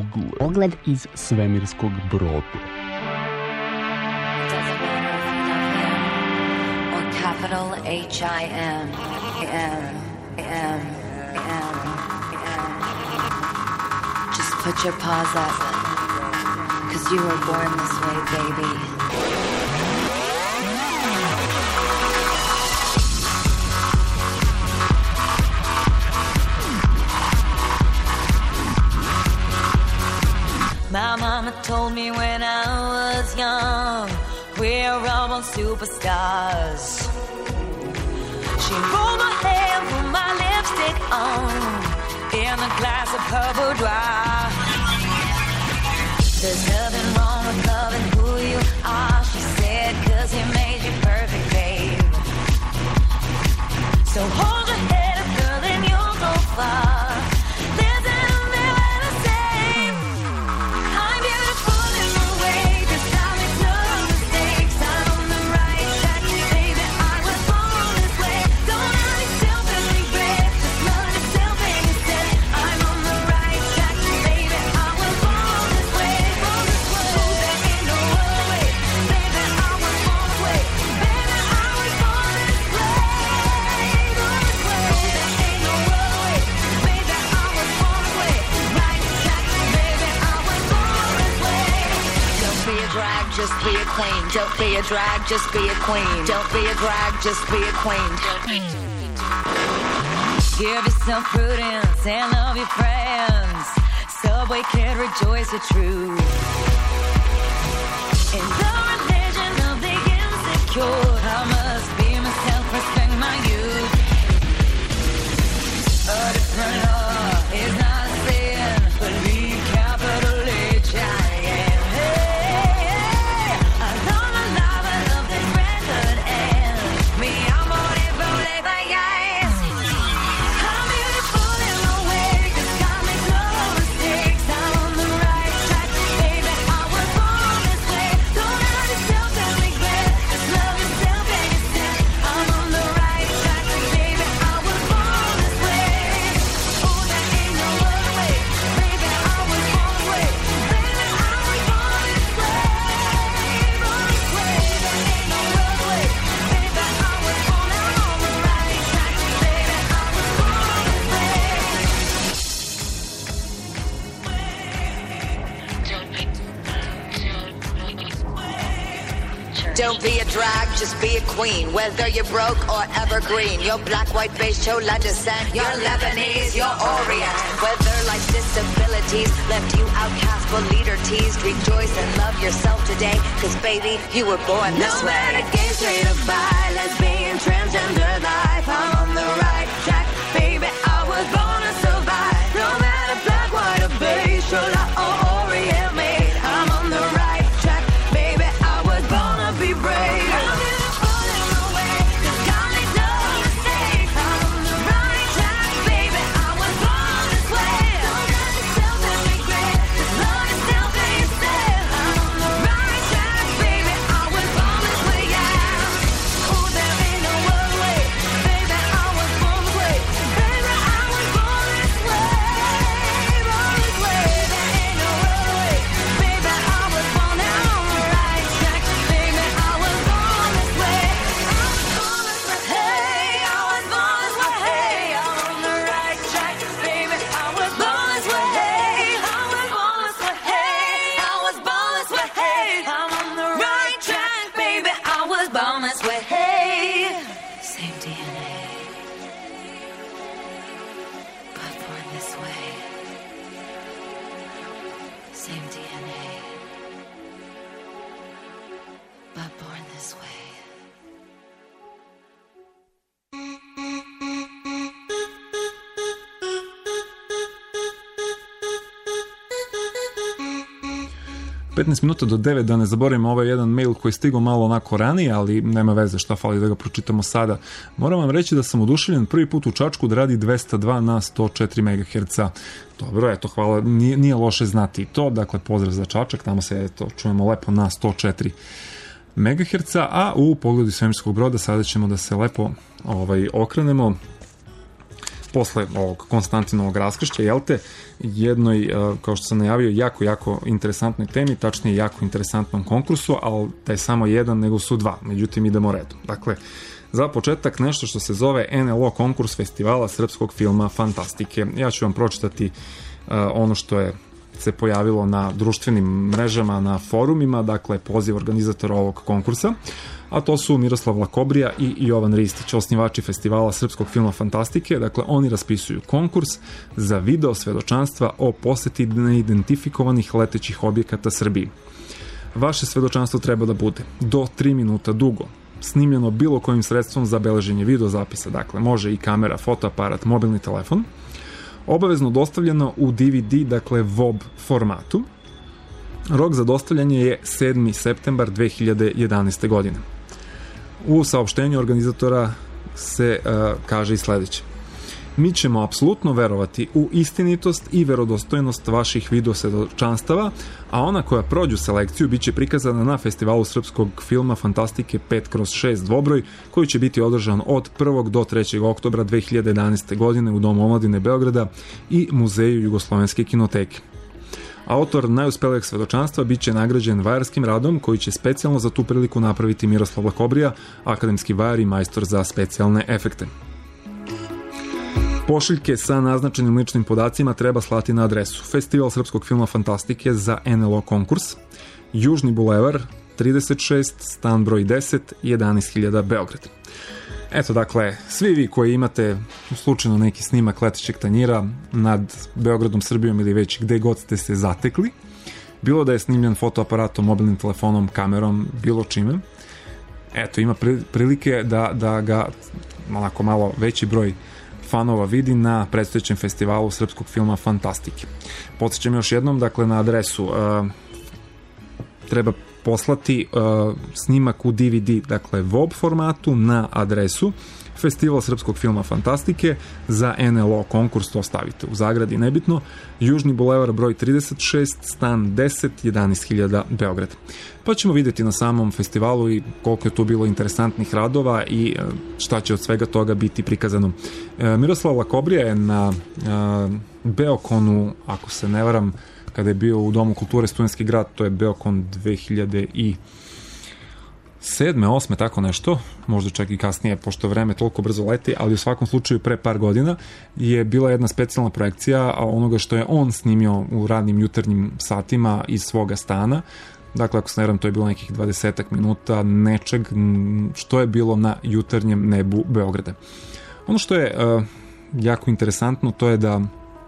Pogled iz svemirskog broda. Capital H I M M M M M. Just put your paws up, cause you were born this way, baby. My mama told me when I was young, we're all born superstars. She rolled my hair, put my lipstick on, in a glass of her boudoir. There's nothing wrong with loving who you are, she said, cause he made you perfect, babe. So hold your head up, girl, and you'll go far. Listen to what I say. I'm beautiful in the way, cause I make no mistakes. I'm on the right track, baby, I was born this way. Don't hurt yourself and regret, just love yourself and instead. I'm on the right track, baby, I was born this way. Born this way. Oh, there ain't no other way, baby, I was born this way. Baby, I was born this way. Born this way. Oh, there ain't no other way, baby, I was born this way. Right track, baby, I was born this way. Don't be a drag, just be a queen. Don't be a drag, just be a queen. Don't be a drag, just be a queen. Give yourself prudence and love your friends. Subway kid, rejoice the truth. In the religion of the insecure, I must be myself, respect my youth. A different law is not a sin. Believe capital H I M. Hey, I love my life, I love this record, and me, I'm on it from like my eyes. I'm beautiful in my way, cause I make no mistakes. I'm on the right track, baby, I was born this way. Don't hurt yourself and regret, just love yourself and instead. I'm on the right track, baby, I was born this way. Oh, there ain't no other way, baby, I was born this way. Baby, I was born this way. Born this way, there ain't no other way, baby, I was born. I'm on the right track, baby, I was born this way. Don't be a drag, just be a queen. Whether you're broke or evergreen, you're black, white, beige, chola descent, you're Lebanese, you're Orient. Whether life's disabilities left you outcast but leader teased, rejoice and love yourself today, cause baby, you were born this way. No matter gay, straight or bi, lesbian, transgender life, I'm on the right track, baby, I was born to survive. No matter black, white or beige, chola or Orient made, I'm on the right track, baby, I was born to be brave. I'm beautiful in my way, cause I make no mistakes. I'm on the right track, baby, I was born this way. Don't hurt yourself and regret, just love yourself and instead. I'm on the right track, baby, I was born this way, yeah. Oh, there ain't no other way, baby, I was born this way. Baby, I was born this way. Born this way, there ain't no other way, baby, I was born. Now I'm on the right track, baby, I was born this way. I was born this way, hey, I was born this way, hey, I'm on the right track, baby, I was born this way, hey, I was born this way, hey, I was born this way, hey, I'm on the right track, baby, I was born this way, hey. Same D N A, but born this way. Same D N A, but born this way. petnaest minuta do devet, da ne zaboravimo ovaj jedan mail koji je stigao malo onako ranije, ali nema veze, šta fali da ga pročitamo sada. Moram vam reći da sam oduševljen prvi put u Čačku da radi dvesta dva na sto četiri megaherca. Dobro, eto, hvala, nije, nije loše znati i to, dakle pozdrav za Čačak, tamo se eto, čujemo lepo na sto četiri megaherca, a u pogledu svemirskog broda sada ćemo da se lepo ovaj, okrenemo posle ovog Konstantinovog raskršća, jel te, jednoj, kao što sam najavio, jako, jako interesantnoj temi, tačnije jako interesantnom konkursu, ali da je samo jedan, nego su dva. Međutim, idemo redom. Dakle, za početak nešto što se zove N L O konkurs Festivala srpskog filma Fantastike. Ja ću vam pročitati uh, ono što je se pojavilo na društvenim mrežama, na forumima, dakle poziv organizatora ovog konkursa, a to su Miroslav Lakobrija i Jovan Ristić, osnivači Festivala srpskog filma Fantastike. Dakle, oni raspisuju konkurs za video svedočanstva o poseti neidentifikovanih letećih objekata Srbiji. Vaše svedočanstvo treba da bude do tri minuta dugo, snimljeno bilo kojim sredstvom za beleženje videozapisa, dakle može i kamera, fotoaparat, mobilni telefon, obavezno dostavljeno u D V D, dakle V O B formatu. Rok za dostavljanje je sedmi septembar dve hiljade jedanaeste godine. U saopštenju organizatora se uh, kaže i sledeće. Mi ćemo apsolutno verovati u istinitost i verodostojnost vaših video svedočanstava, a ona koja prođu selekciju biće prikazana na Festivalu srpskog filma Fantastike pet kroz šest dvobroj, koji će biti održan od prvog do trećeg oktobra dve hiljade jedanaeste godine u Domu omladine Beograda i Muzeju Jugoslovenske kinoteke. Autor najuspelijeg svedočanstva biće nagrađen vajarskim radom koji će specijalno za tu priliku napraviti Miroslav Lakobrija, akademski vajar i majstor za specijalne efekte. Pošiljke sa naznačenim ličnim podacima treba slati na adresu Festival srpskog filma Fantastike za N L O konkurs, Južni bulevar, trideset šest, stan broj deset, jedanaest hiljada Beograd. Eto, dakle, svi vi koji imate slučajno neki snimak letećeg tanjira nad Beogradom, Srbijom ili već gde god ste se zatekli, bilo da je snimljen fotoaparatom, mobilnim telefonom, kamerom, bilo čime, eto, ima prilike da, da ga onako malo veći broj fanova vidi na predstojećem festivalu srpskog filma Fantastike. Podsjećam još jednom, dakle, na adresu uh, treba poslati uh, snimak u D V D, dakle V O B formatu, na adresu Festival srpskog filma Fantastike za N L O konkurs, to stavite u zagradi, nebitno, Južni bulevar broj trideset šest, stan deset, jedanaest hiljada Beograd. Pa ćemo vidjeti na samom festivalu i koliko je tu bilo interesantnih radova i šta će od svega toga biti prikazano. Miroslav Lakobrija je na Beokonu, ako se ne varam, kada je bio u Domu kulture Studentski grad, to je Beokon dve hiljade sedme, osme, tako nešto, možda čak i kasnije, pošto vreme toliko brzo leti, ali u svakom slučaju pre par godina je bila jedna specijalna projekcija onoga što je on snimio u radnim jutarnjim satima iz svoga stana. Dakle, ako se ne varam, to je bilo nekih dvadesetak minuta nečeg što je bilo na jutarnjem nebu Beograda. Ono što je uh, jako interesantno, to je da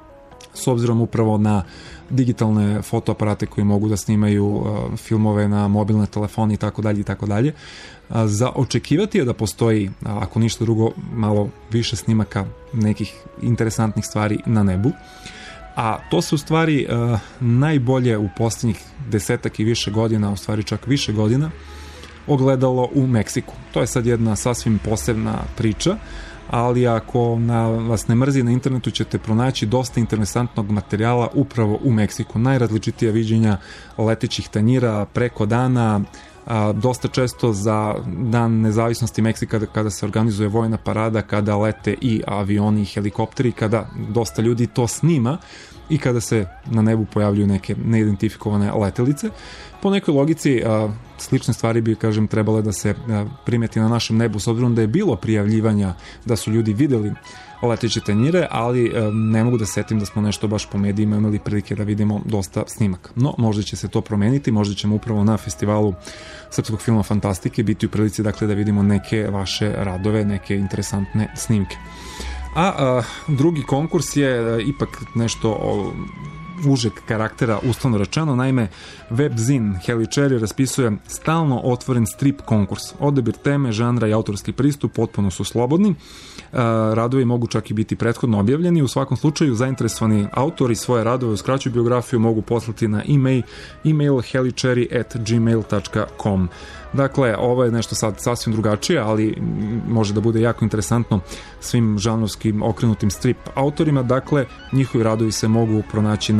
s obzirom upravo na digitalne fotoaparate koji mogu da snimaju uh, filmove na mobilne telefone i tako dalje i tako dalje, za očekivati je da postoji, ako ništa drugo, malo više snimaka nekih interesantnih stvari na nebu. A to se u stvari uh, najbolje u posljednjih desetak i više godina, u stvari čak više godina, ogledalo u Meksiku. To je sad jedna sasvim posebna priča, ali ako na, vas ne mrzi, na internetu ćete pronaći dosta interesantnog materijala upravo u Meksiku. Najrazličitija viđenja letećih tanjira preko dana, a, dosta često za dan nezavisnosti Meksika kada se organizuje vojna parada, kada lete i avioni i helikopteri, kada dosta ljudi to snima i kada se na nebu pojavljuju neke neidentifikovane letelice. Po nekoj logici a, slične stvari bi, kažem, trebale da se a, primeti na našem nebu, s obzirom da je bilo prijavljivanja da su ljudi videli leteće tanjire, ali a, ne mogu da setim da smo nešto baš po medijima imali prilike da vidimo dosta snimaka. No, možda će se to promeniti, možda ćemo upravo na festivalu srpskog filma Fantastike biti u prilici, dakle, da vidimo neke vaše radove, neke interesantne snimke. A, a drugi konkurs je a, ipak nešto o, užeg karaktera, uslovno rečeno. Naime, webzin Heličeri raspisuje stalno otvoren strip konkurs. Odabir teme, žanra i autorski pristup potpuno su slobodni. A, radovi mogu čak i biti prethodno objavljeni. U svakom slučaju, zainteresovani autori svoje radove uz kraću biografiju mogu poslati na e-mail, email heličeri at gmail dot com. Dakle, ovo je nešto sad sasvim drugačije, ali može da bude jako interesantno svim žanrovskim okrenutim strip autorima. Dakle, njihovi radovi se mogu pronaći na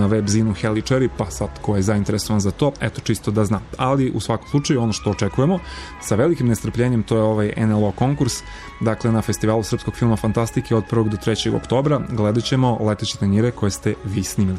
web zinu Heličari, pa sad ko je zainteresovan za to, eto čisto da zna. Ali u svakom slučaju ono što očekujemo sa velikim nestrpljenjem to je ovaj en el o konkurs, dakle na festivalu srpskog filma Fantastike od prvog do trećeg oktobra gledat ćemo Leteće tanjire koje ste vi snimili.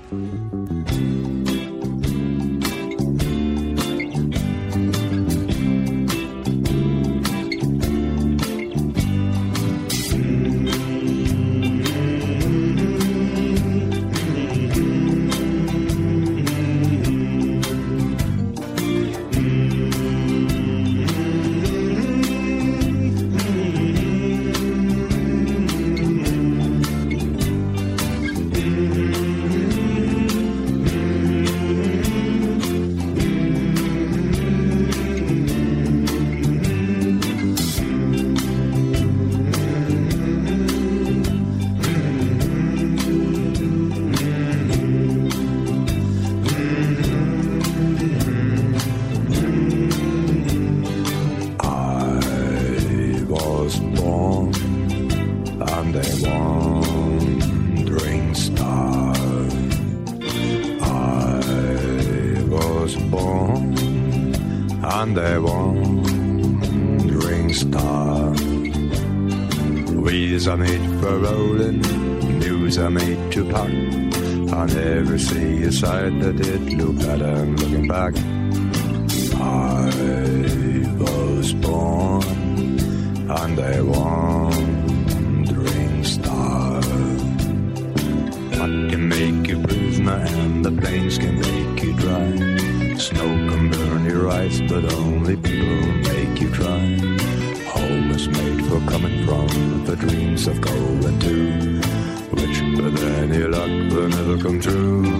Side that did look better and looking back. I was born on a wandering star. What can make you prisoner and the plains can make you dry. Snow can burn your eyes but only people make you cry. Home is made for coming from the dreams of going to, which with any luck will never come true.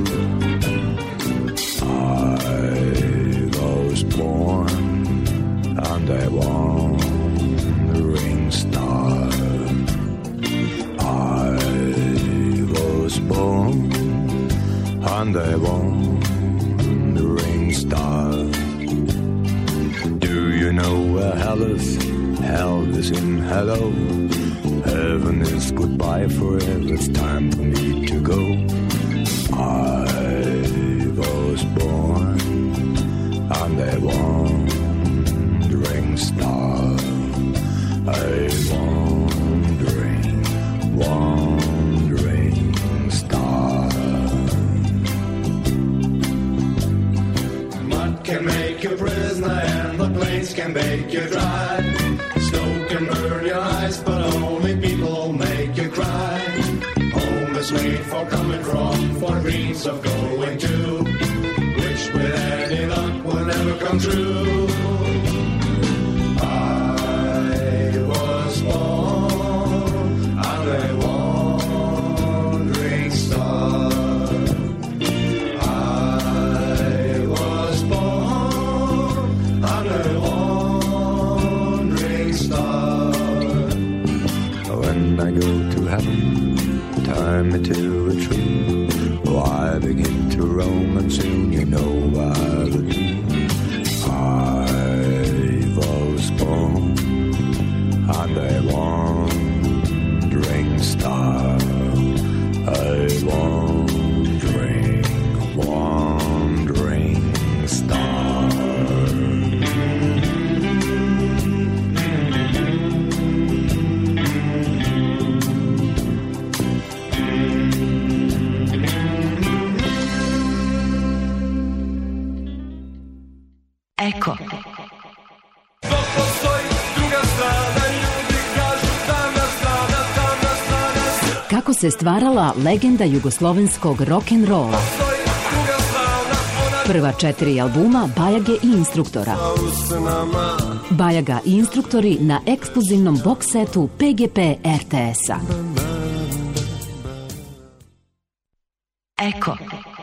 I was born on a wandering star. I was born on a wandering star. Do you know where hell is? Hell is in hello. Heaven is goodbye forever. It's time for me to go. I was born on a wandering star. A wandering, wandering star. Mud can make you prisoner and the plains can make you dry. Snow can burn your eyes but only people make you cry. Home is made for coming from, for dreams of going to, which with any luck will never come true. I was born on a wandering star. I was born on a wandering star. When I go to heaven, tie me to a tree. Oh, I begin to roam and soon you know I will be. I was born on a wandering star. A wandering, wandering star. Eko. Kako se stvarala legenda jugoslovenskog rock'n'rolla? Prva četiri albuma Bajage i Instruktora. Bajaga i Instruktori na ekskluzivnom box setu P G P R T S-a. Eko.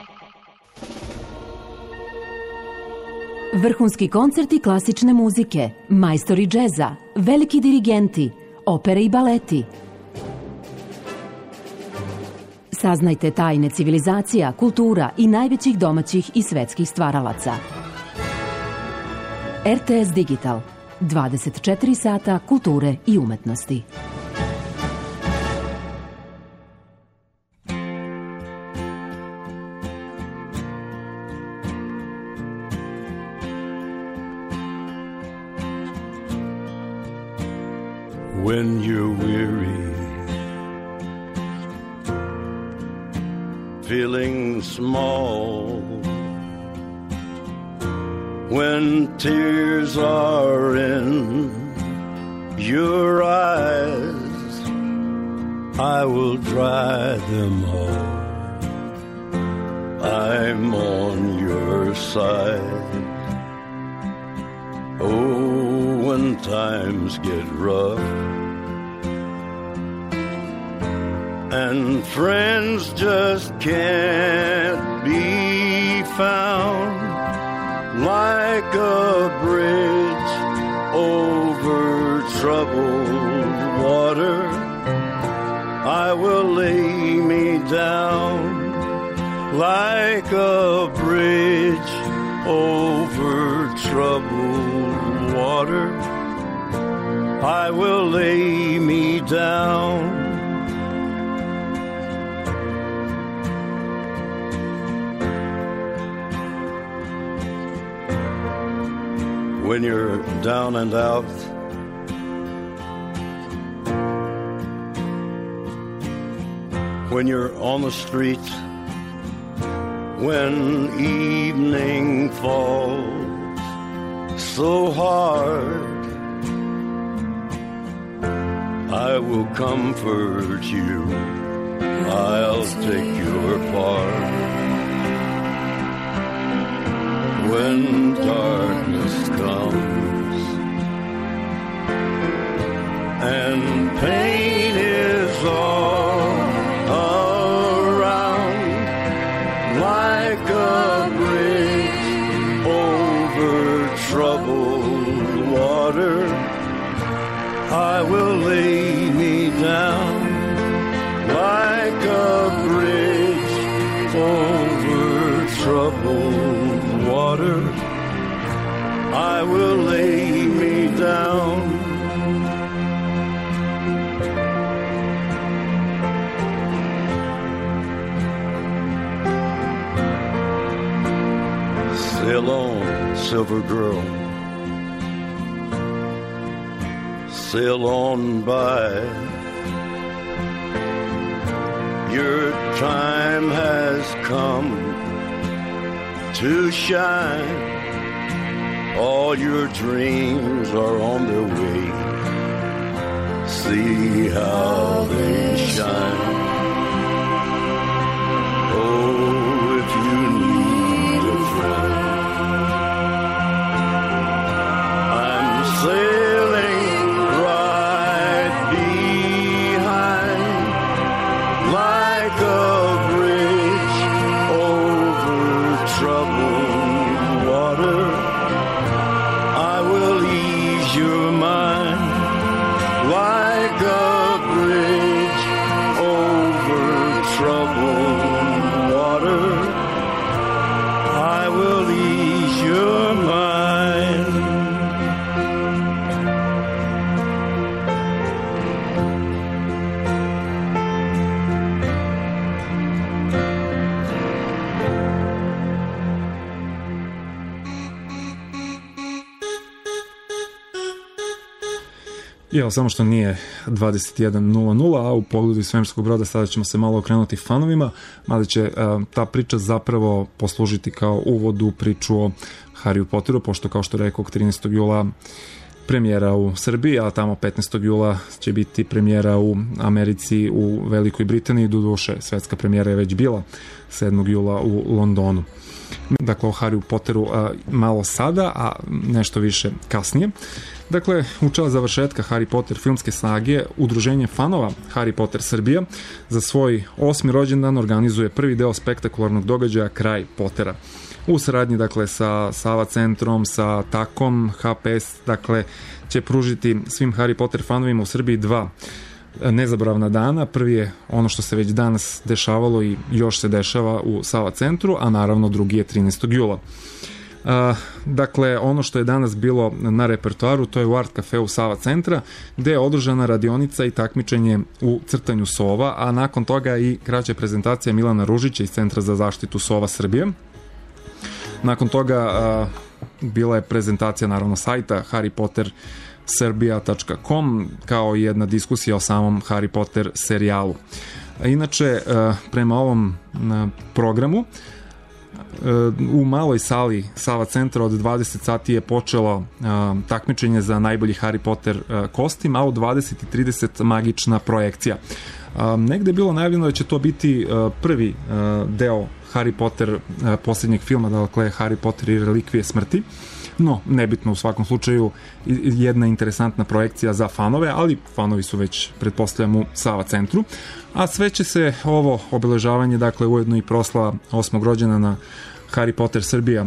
Vrhunski koncerti klasične muzike, majstori džeza, veliki dirigenti, opere i baleti. Saznajte tajne civilizacija, kultura i najvećih domaćih i svetskih stvaralaca. R T S Digital. dvadeset četiri sata kulture i umetnosti. when you're weary, feeling small, when tears are in your eyes, I will dry them all. I'm on your side. Oh, when times get rough and friends just can't be found, like a bridge over troubled water, I will lay me down. Like a bridge over troubled water, I will lay me down. When you're down and out, when you're on the street, when evening falls so hard, I will comfort you, I'll take your part. When darkness comes and pain is all around, like a bridge over troubled water, I will lay me down. Like a bridge over troubled water, I will lay me down. Sail on, silver girl, sail on by. Your time has come to shine. All your dreams are on their way. See how they shine. Oh, if you need a friend, I'm sailing right behind, like a bridge over troubled water. I will ease your mind, like a bridge over troubled water. I will ease your mind. I evo, samo što nije dvadeset jedan nula nula, a u pogledu iz svemirskog broda sada ćemo se malo okrenuti fanovima, mada će uh, ta priča zapravo poslužiti kao uvod u priču o Harryu Potteru, pošto kao što rekao trinaestog jula premijera u Srbiji, a tamo petnaestog jula će biti premijera u Americi, u Velikoj Britaniji, doduše svetska premijera je već bila sedmog jula u Londonu. Dakle, o Harryu Potteru a, malo sada, a nešto više kasnije. Dakle, u čas završetka Harry Potter filmske snage, udruženje fanova Harry Potter Srbija za svoj osmi rođendan organizuje prvi deo spektakularnog događaja Kraj Pottera. U saradnji, dakle, sa Sava centrom, sa Takom, H P S, dakle, će pružiti svim Harry Potter fanovima u Srbiji dva nezaboravna dana. Prvi je ono što se već danas dešavalo i još se dešava u Sava centru, a naravno drugi je trinaestog jula. Uh, dakle, ono što je danas bilo na repertoaru, to je u Art Cafeu Sava centra, gde je održana radionica i takmičenje u crtanju sova, a nakon toga i kraća prezentacija Milana Ružića iz Centra za zaštitu sova Srbije. Nakon toga uh, bila je prezentacija naravno sajta Harry Potter serbia tačka com, kao i jedna diskusija o samom Harry Potter serijalu. Inače, prema ovom programu, u maloj sali Sava centra od dvadeset sati je počelo takmičenje za najbolji Harry Potter kostim, a u dvadeset i trideset magična projekcija. Negde je bilo najavljeno da će to biti prvi deo Harry Potter posljednjeg filma, dakle Harry Potter i relikvije smrti. No, nebitno, u svakom slučaju jedna interesantna projekcija za fanove, ali fanovi su već, pretpostavljam, u Sava centru. A sve će se ovo obeležavanje, dakle ujedno i proslava osmog rođendana Harry Potter Srbija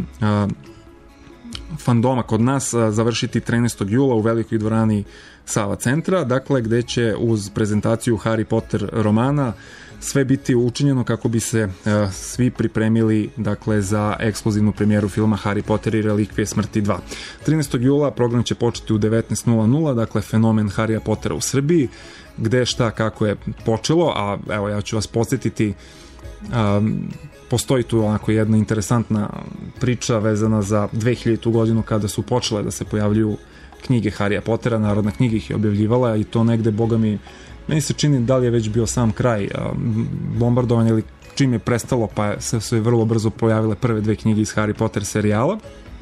fandoma kod nas završiti trinaestog jula u velikoj dvorani Sava centra, dakle gde će uz prezentaciju Harry Potter romana sve biti učinjeno kako bi se uh, svi pripremili, dakle, za ekskluzivnu premijeru filma Harry Potter i relikvije smrti dva. trinaestog jula program će početi u devetnaest nula nula, dakle fenomen Harrya Pottera u Srbiji, gde šta kako je počelo, a evo ja ću vas podsjetiti, um, postoji tu onako jedna interesantna priča vezana za dve hiljadite godinu kada su počele da se pojavljuju knjige Harrya Pottera, Narodna knjiga ih je objavljivala i to negde, boga mi, meni se čini da li je već bio sam kraj bombardovanja ili čim je prestalo, pa se su je vrlo brzo pojavile prve dve knjige iz Harry Potter serijala.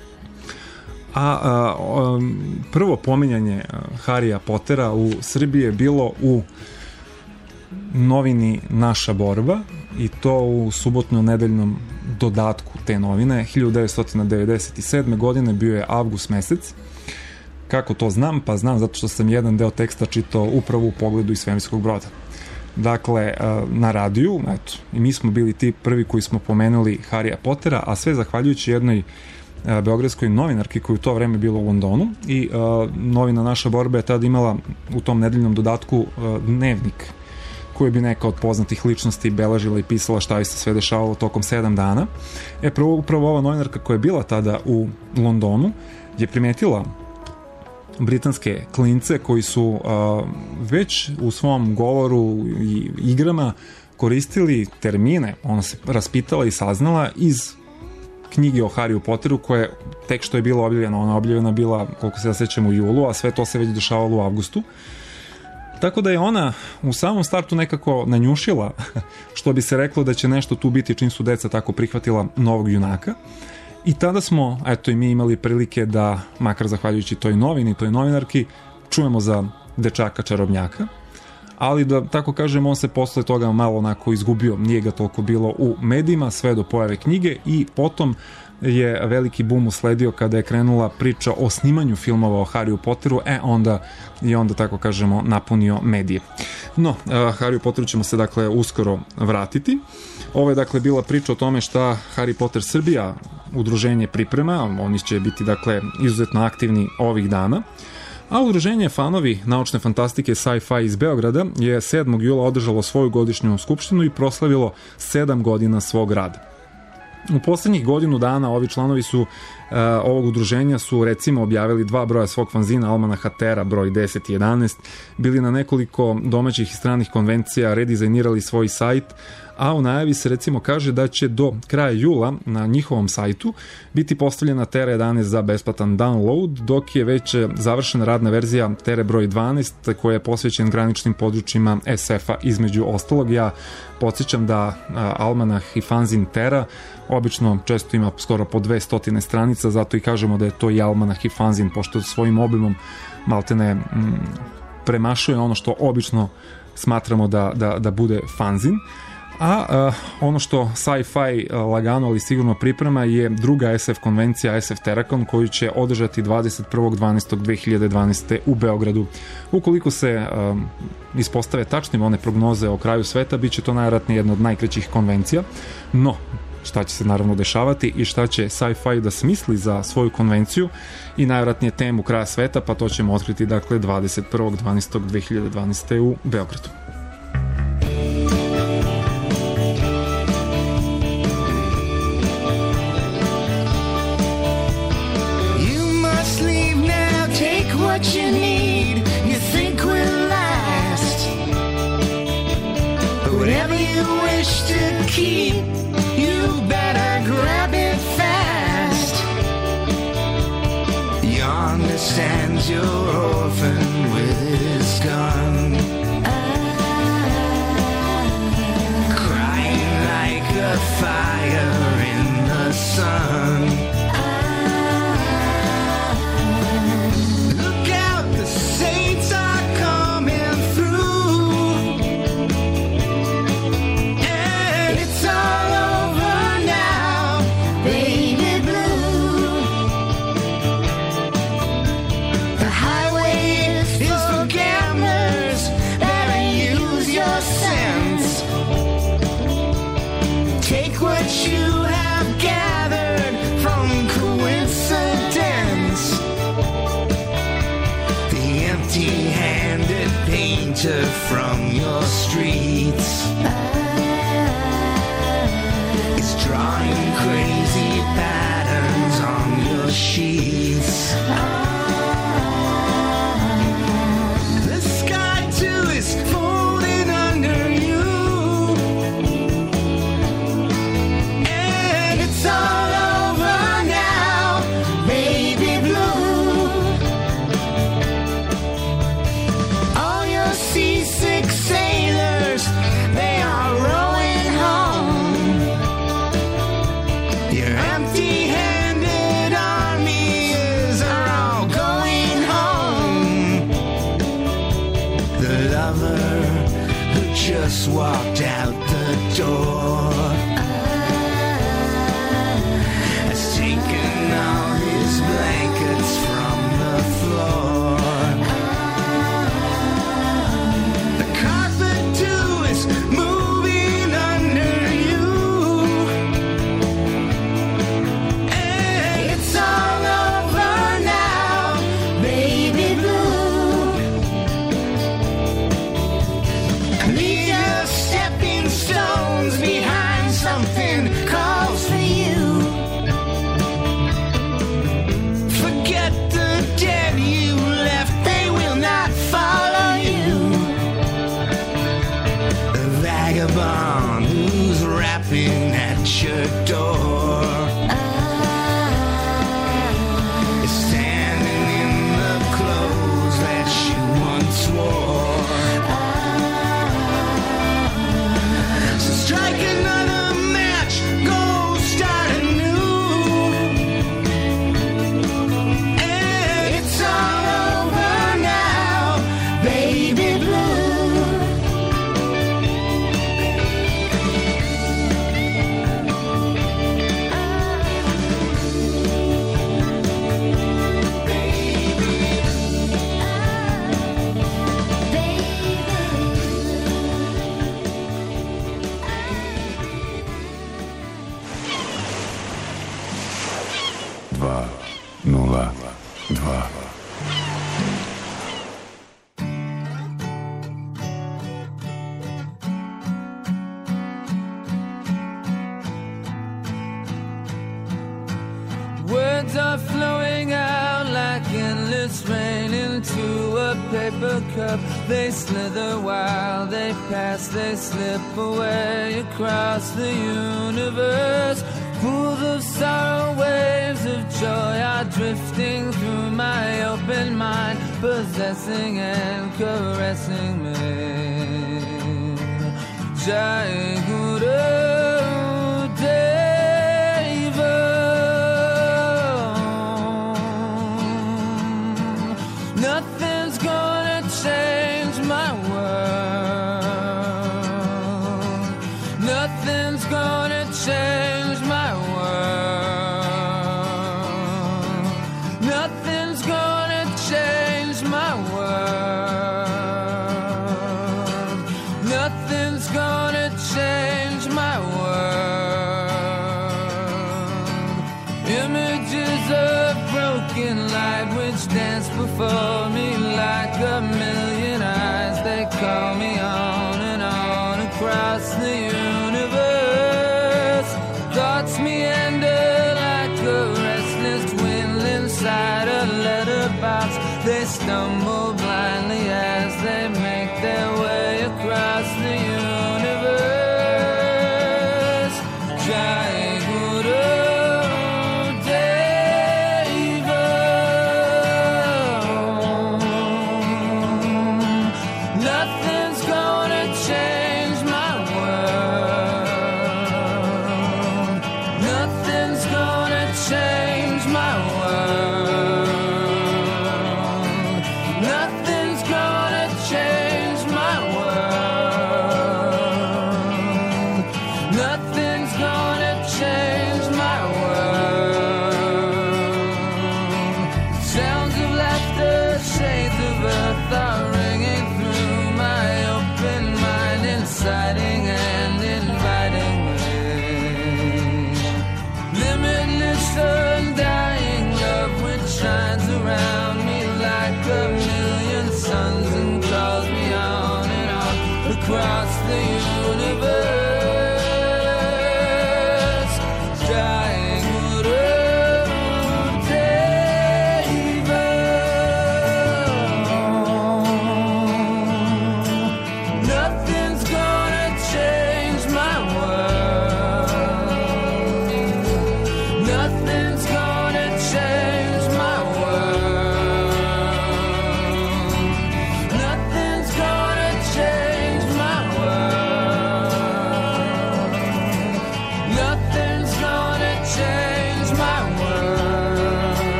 A, a, a prvo pominjanje Harrya Pottera u Srbiji je bilo u novini Naša borba, i to u subotno-nedeljnom dodatku te novine. hiljadu devetsto devedeset sedme. godine bio je avgust mesec. Kako to znam? Pa znam zato što sam jedan deo teksta čitao upravo u Pogledu iz Svemirskog broda. Dakle, na radiju, eto, i mi smo bili ti prvi koji smo pomenuli Harrya Pottera, a sve zahvaljujući jednoj beogradskoj novinarki koja u to vreme bila u Londonu, i uh, novina Naša borba je tada imala u tom nedeljnom dodatku uh, dnevnik koji bi neka od poznatih ličnosti beležila i pisala šta je se sve dešavalo tokom sedam dana. E, prvo, upravo ova novinarka koja je bila tada u Londonu je primetila britanske klince koji su uh, već u svom govoru i igrama koristili termine, ona se raspitala i saznala iz knjige o Harryu Potteru, koje tek što je bilo objavljeno, ona objavljena bila, koliko se ja sećam, u julu, a sve to se već dešavalo u avgustu. Tako da je ona u samom startu nekako nanjušila, što bi se reklo da će nešto tu biti čim su deca tako prihvatila novog junaka. I tada smo, eto, i mi imali prilike da, makar zahvaljujući toj novini, toj novinarki, čujemo za dečaka čarobnjaka, ali da tako kažem, on se posle toga malo onako izgubio, nije ga toliko bilo u medijima, sve do pojave knjige, i potom je veliki bum usledio kada je krenula priča o snimanju filmova o Harryu Potteru, e onda i onda, tako kažemo, napunio medije. No, uh, Harryu Potteru ćemo se dakle uskoro vratiti. Ovo je dakle bila priča o tome šta Harry Potter Srbija udruženje priprema, oni će biti dakle izuzetno aktivni ovih dana. A udruženje Fanovi naučne fantastike Sci-Fi iz Beograda je sedmog jula održalo svoju godišnju skupštinu i proslavilo sedam godina svog rada. U poslednjih godinu dana ovi članovi su uh, ovog udruženja su recimo objavili dva broja svog fanzina Almanaha Tera broj deset i jedanaest, bili na nekoliko domaćih i stranih konvencija, redizajnirali svoj sajt, a u najavi se recimo kaže da će do kraja jula na njihovom sajtu biti postavljena Tera jedanaest za besplatan download, dok je već završena radna verzija Tere broj dvanaest koja je posvećen graničnim područjima es efa između ostalog. Ja podsjećam da a, Almanah i fanzin Tera obično često ima skoro po dvesta stranica, zato i kažemo da je to i Almanah i fanzin, pošto svojim obimom maltene m, premašuje ono što obično smatramo da, da, da bude fanzin. A uh, ono što Sci-Fi uh, lagano ali sigurno priprema je druga es ef konvencija es ef Terakon, koju će održati dvadeset prvog decembra dve hiljade dvanaeste. u Beogradu. Ukoliko se uh, ispostave tačnim one prognoze o kraju sveta, bit će to najvjerojatnije jedna od najkraćih konvencija, no šta će se naravno dešavati i šta će Sci-Fi da smisli za svoju konvenciju i najvjerojatnije temu kraja sveta, pa to ćemo otkriti dakle dvadeset prvog decembra dve hiljade dvanaeste. u Beogradu. What you need, you think will last. But whatever you wish to keep, you better grab it fast. Yonder stands your heaven. Look out, the saints are coming through, and it's all over now, baby blue. The highway is for gamblers, better use your sense. Take what you have gathered from coincidence. The empty-handed painter from your streets is drawing crazy patterns on your sheets. The sky too is folding under you, and it's all over now, baby blue. All your seasick sailors, they are rowing home. Your empty-handed armies are all going home. The lover who just walked out the door has taken all his blankets from the floor. The carpet too is moving under you, and it's all over now, baby blue. Leave your stepping stones behind, something calls for you. Forget the dead you left, they will not follow you. The vagabond who's rapping at your door is standing in the clothes that you once wore. So strike another match, go start anew, and it's all over now, baby blue. Dva, nula, dva. Words are flowing out like endless rain into a paper cup. They slither while they pass, they slip away across the universe. Pools of sorrow, waves of joy are drifting through my open mind, possessing and caressing me. Jai Guru Deva. Nothing's gonna change my world. Nothing's gonna change my world. Nothing's gonna change my world. Nothing's gonna change my world. Images of broken light which dance before me like a million eyes. They call me on and on across the universe. Thoughts meander like a restless wind inside a letterbox. They stumble blindly as they make their way across the universe. Jai Guru Deva. Nothing's gonna change my world. Nothing's gonna change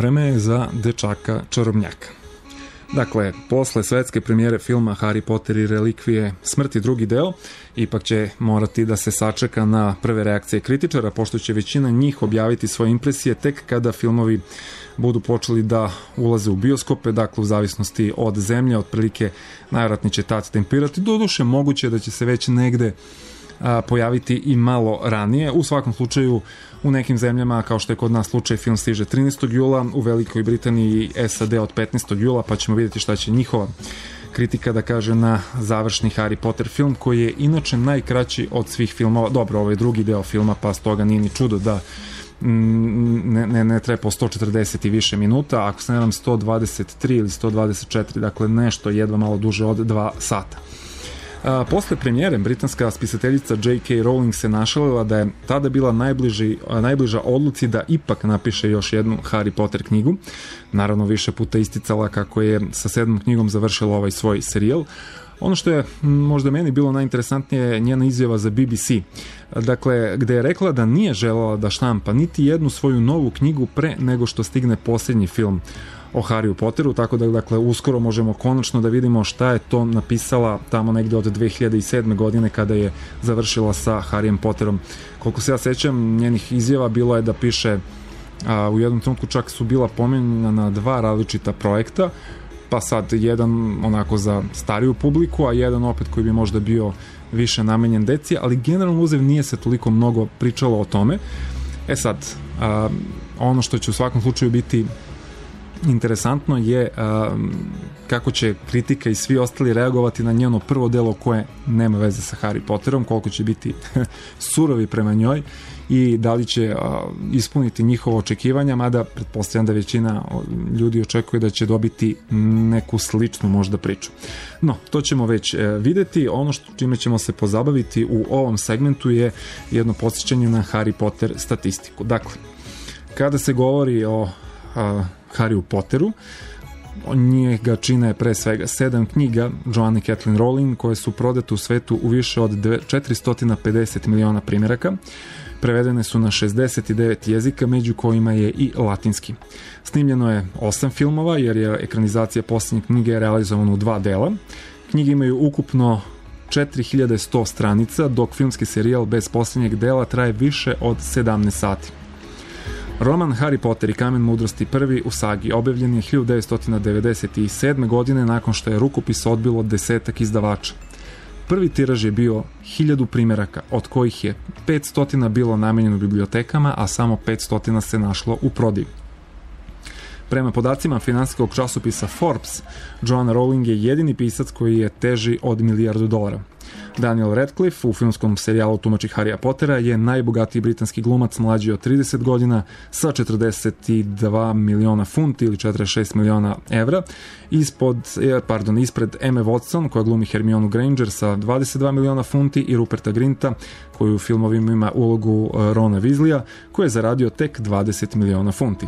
vreme je za dečaka čarobnjaka. Dakle, posle svetske premijere filma Harry Potter i relikvije smrti drugi deo, ipak će morati da se sačeka na prve reakcije kritičara, pošto će većina njih objaviti svoje impresije tek kada filmovi budu počeli da ulaze u bioskope, dakle u zavisnosti od zemlje, otprilike najvjerojatnije će tad tempirati. Doduše, moguće da će se već negde a, pojaviti i malo ranije. U svakom slučaju, u nekim zemljama, kao što je kod nas slučaj, film stiže trinaestog jula, u Velikoj Britaniji i S A D od petnaestog jula, pa ćemo vidjeti šta će njihova kritika da kaže na završni Harry Potter film, koji je inače najkraći od svih filmova. Dobro, ovo je drugi deo filma, pa stoga nije ni čudo da ne, ne, ne traje po sto četrdeset i više minuta, ako se ne znam sto dvadeset tri ili sto dvadeset četiri, dakle nešto jedva malo duže od dva sata. A, posle premijere, britanska spisateljica J K. Rowling se našalila da je tada bila najbliži, najbliža odluci da ipak napiše još jednu Harry Potter knjigu. Naravno, više puta isticala kako je sa sedmom knjigom završila ovaj svoj serijal. Ono što je možda meni bilo najinteresantnije je njena izjava za B B C, dakle, gde je rekla da nije želela da štampa niti jednu svoju novu knjigu pre nego što stigne posljednji film o Harryu Potteru, tako da dakle uskoro možemo konačno da vidimo šta je to napisala tamo negde od dve hiljade sedme godine kada je završila sa Harryjem Potterom. Koliko se ja sećam njenih izjava, bilo je da piše, a, u jednom trenutku čak su bila pomenjena dva različita projekta, pa sad jedan onako za stariju publiku, a jedan opet koji bi možda bio više namenjen deci, ali generalno uzev nije se toliko mnogo pričalo o tome. E sad, a, ono što će u svakom slučaju biti interesantno je a, kako će kritika i svi ostali reagovati na njeno prvo delo koje nema veze sa Harry Potterom, koliko će biti surovi prema njoj i da li će a, ispuniti njihovo očekivanja, mada pretpostavljam da većina ljudi očekuje da će dobiti neku sličnu možda priču. No, to ćemo već e, videti. Ono što čime ćemo se pozabaviti u ovom segmentu je jedno podsjećanje na Harry Potter statistiku. Dakle, kada se govori o a, Harryu Potteru, njih ga čine pre svega sedam knjiga Joanne Kathleen Rowling koje su prodate u svetu u više od četiristo pedeset miliona primjeraka. Prevedene su na šezdeset devet jezika, među kojima je i latinski. Snimljeno je osam filmova, jer je ekranizacija posljednje knjige realizovana u dva dela. Knjige imaju ukupno četiri hiljade sto stranica, dok filmski serijal bez posljednjeg dela traje više od sedamnaest sati. Roman Harry Potter i kamen mudrosti prvi u sagi objavljen je hiljadu devetsto devedeset sedme godine nakon što je rukopis odbilo desetak izdavača. Prvi tiraž je bio hiljadu primjeraka, od kojih je petsto bilo namenjeno bibliotekama, a samo petsto se našlo u prodaju. Prema podacima finansijskog časopisa Forbes, Joanne Rowling je jedini pisac koji je teži od milijardu dolara. Daniel Radcliffe u filmskom serijalu tumači Harrya Pottera je najbogatiji britanski glumac mlađi od trideset godina sa četrdeset dva miliona funti ili četrdeset šest miliona evra, ispod, pardon, ispred Emma Watson koja glumi Hermionu Granger sa dvadeset dva miliona funti i Ruperta Grinta koji u filmovima ima ulogu Rona Weasleya koji je zaradio tek dvadeset miliona funti.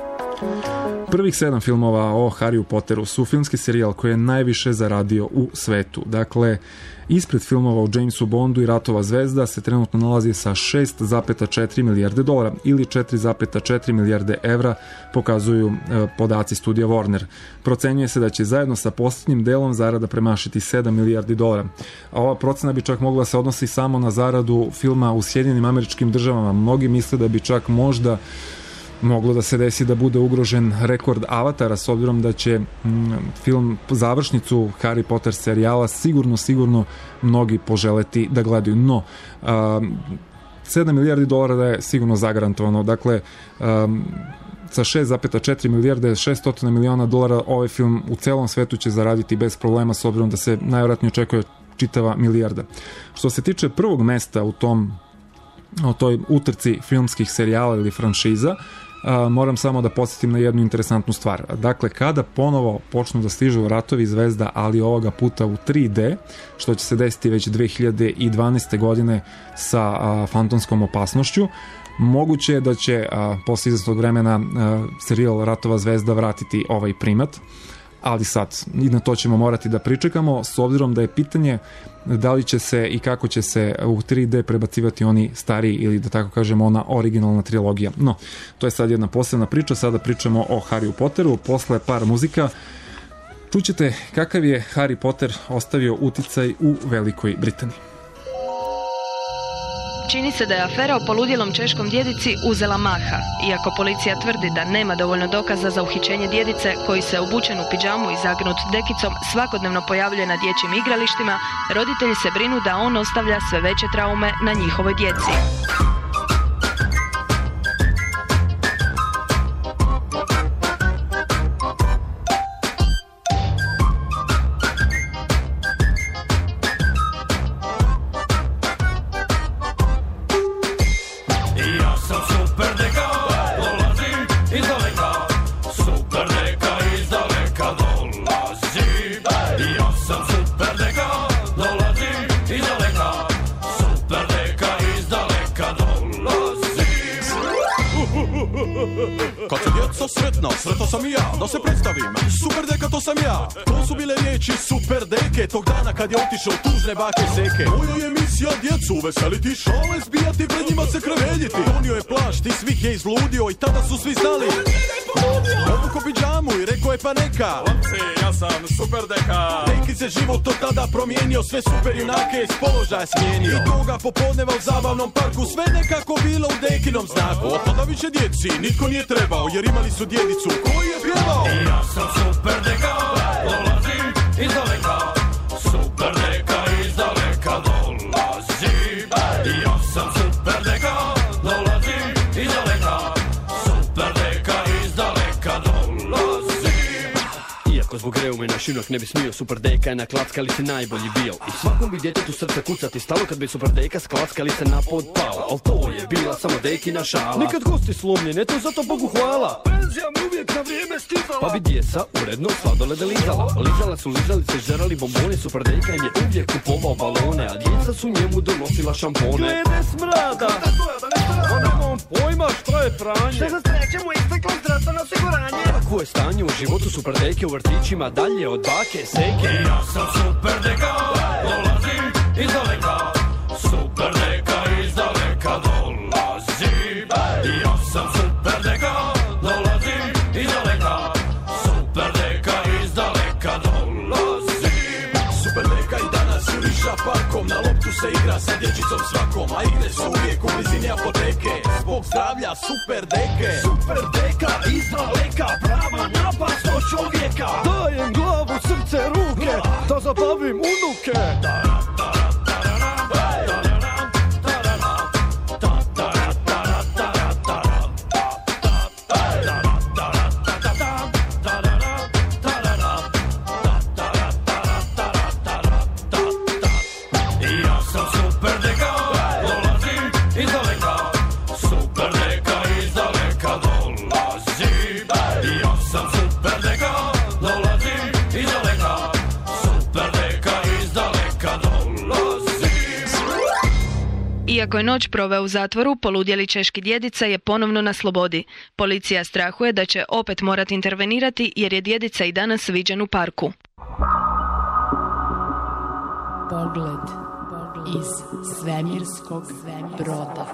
Prvih sedam filmova o Harryu Potteru su filmski serijal koji je najviše zaradio u svetu. Dakle, ispred filmova o Jamesu Bondu i Ratova zvezda se trenutno nalazi sa šest zarez četiri milijarde dolara ili četiri zarez četiri milijarde evra, pokazuju e, podaci studija Warner. Procenjuje se da će zajedno sa posljednjim delom zarada premašiti sedam milijardi dolara. A ova procena bi čak mogla se odnosi samo na zaradu filma u Sjedinjenim Američkim Državama. Mnogi misle da bi čak možda moglo da se desi da bude ugrožen rekord Avatara, s obzirom da će mm, film završnicu Harry Potter serijala sigurno, sigurno mnogi poželeti da gledaju. No, um, sedam milijardi dolara da je sigurno zagarantovano. Dakle, um, sa šest zarez četiri milijarde, šesto miliona dolara ovaj film u celom svetu će zaraditi bez problema, s obzirom da se najvjerojatnije očekuje čitava milijarda. Što se tiče prvog mesta u tom o toj utrci filmskih serijala ili franšiza, a, moram samo da podsjetim na jednu interesantnu stvar. Dakle, kada ponovo počnu da stižu Ratovi zvezda, ali ovoga puta u tri D, što će se desiti već dve hiljade dvanaeste godine sa a, fantomskom opasnošću, moguće je da će a, posle izvesnog vremena a, serijal Ratova zvezda vratiti ovaj primat, ali sad i na to ćemo morati da pričekamo, s obzirom da je pitanje da li će se i kako će se u tri D prebacivati oni stariji ili da tako kažemo ona originalna trilogija. No, to je sad jedna posebna priča, sada pričamo o Harry Potteru, posle par muzika čućete kakav je Harry Potter ostavio uticaj u Velikoj Britaniji. Čini se da je afera o poludjelom češkom djedici uzela maha, iako policija tvrdi da nema dovoljno dokaza za uhićenje djedice koji se obučen u pidžamu i zagnut dekicom svakodnevno pojavljuje na dječjim igralištima, roditelji se brinu da on ostavlja sve veće traume na njihovoj djeci. Kad se djeca sretna, sretno sam i ja, da se predstavim, super deka to sam ja. To su bile riječi super deke, tog dana kad je otišao tužne bake seke. Moja je misija djecu veseliti, šale zbijati, pred njima se kreveljiti. Donio je plašt i svih je izludio i tada su svi znali. Obuko pidžamu i rekao je pa neka, Lapci, ja sam super deka. Neki se život od tada promijenio, sve super junake iz položaja smijenio. I toga popodneva u zabavnom parku, sve nekako bilo u dekinom znaku. Od tada više djeci nitko nije trebao, jer imali su djedicu koji je pjevao. I ja sam super deka, dolazim iz daleka. Super deka iz daleka dolazim. I ja sam super deka, dolazim iz daleka. Super deka iz daleka dolazim. Iako zbog reume naš junak ne bi smio, super deka je na klackalici najbolji bio. I svakom bi djetetu srce kucati stalo kad bi super deka s klackalice na pod pala. Al to je bila samo dekina šala. Nikad gosti slomljene, to zato Bogu hvala. Penzija mi uvijek na vrijeme stizala. Pa bi djeca uredno sladolede lizala. Lizala su lizalice, žerali bombone, super deka im je uvijek kupovao balone, a djeca su njemu donosila šampone. Glede smrada, pa nemam pojma šta je pranje. Šta za sreće mu isteklo zdravstveno osiguranje. Kako je stanje u životu super deke u vrtićima, dalje od bake seke. I ja sam super deka, dolazim iz daleka. Super deka iz daleka dolazim. I ja sam super deka, dolazim iz daleka. Super deka iz daleka dolazim. Super deka i danas juriša parkom, na loptu se igra sa dječicom svakom, a igre su uvijek u blizini apoteke. Zbog zdravlja super deke. Super deka iz daleka, prava napast od čovjeka. Dajem glavu, srce, ruke, da zabavim unuke. Iako je noć proveo u zatvoru, poludjeli češki djedica je ponovno na slobodi. Policija strahuje da će opet morati intervenirati jer je djedica i danas viđen u parku. Pogled iz svemirskog broda.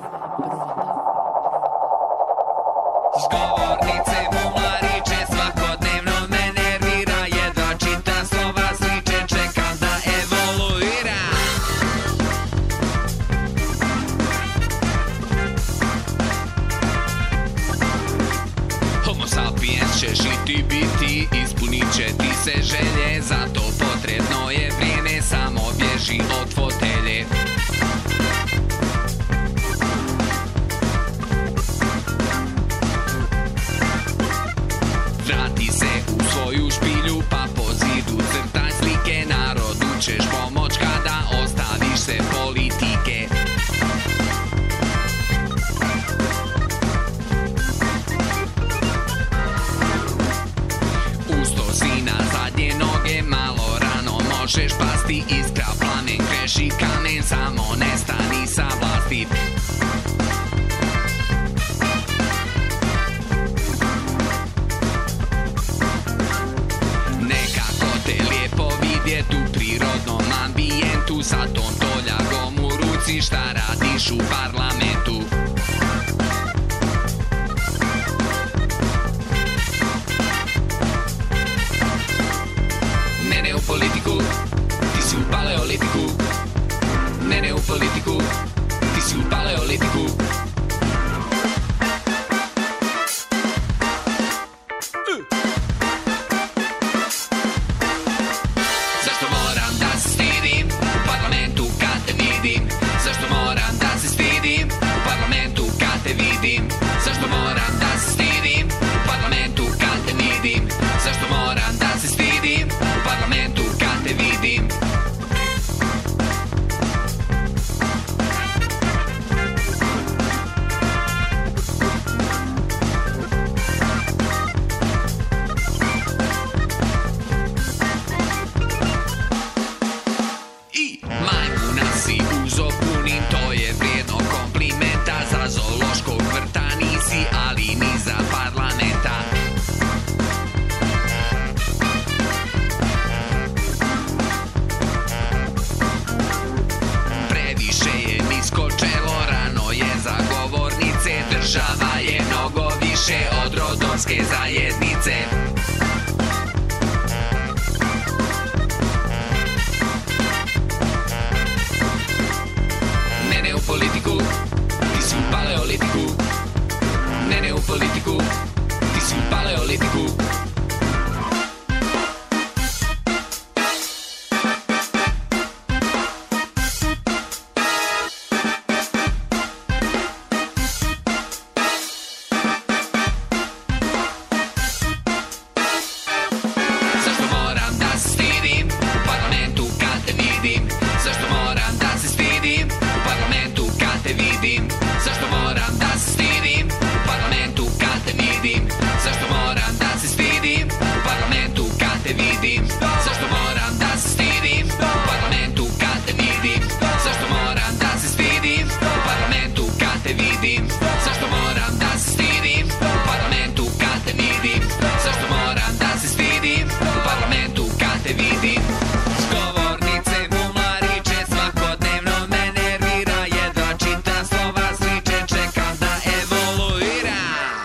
Zgovornice mulariče, svakodnevno me nervira, jedva čita slova sliče, čekam da evoluira. Homo sapiens će žiti biti, ispunit će ti se želje, zato potrebno je vrijeme, samo bježi od fotelje. Vrati se u svoju špilju, pa po zidu crtaj slike, narodu ćeš pomoć kada ostaviš se politike. Usto si na zadnje noge, malo rano možeš pasti, iskra plamen, kreši kamen, samo ne stani sa vlasti. sa tom toljagom u ruci, šta radiš u parlamentu? Ne, ne u politiku, ti si u paleolitiku. Ne, ne u politiku, ti si u paleolitiku. Zašto moram da se stidim u parlamentu kad te vidim? Zašto moram da se stidim u parlamentu kad te vidim? Zašto moram da se stidim u parlamentu kad te vidim? Zašto moram da se stidim u parlamentu kad te vidim? Majmuna si uzo punim, to je vrijedno komplimenta. Za zoološkog vrta nisi, ali ni za parlamenta. Previše je nisko čelo, rano je za govornice. Država je mnogo više od rodovske zajednice. Ne, ne u politiku, ti si u paleolitiku. Ne, ne u politiku, ti si u paleolitiku. Zašto moram da se stidim u parlamentu kad te vidim? Zašto moram da se stidim u parlamentu kad te vidim? Zašto moram da se stidim u parlamentu kad te vidim? Zašto moram da se stidim u parlamentu kad te vidim? Zašto moram da se stidim u parlamentu kad te vidim? Zašto moram da se stidim u parlamentu kad te vidim? Zašto moram da se stidim u parlamentu kad te vidim? Zašto moram da se stidim u parlamentu kad te vidim? Govornice bumariče, svakodnevno me nervira. Jedva čitam slova sliče, čekam da evoluira.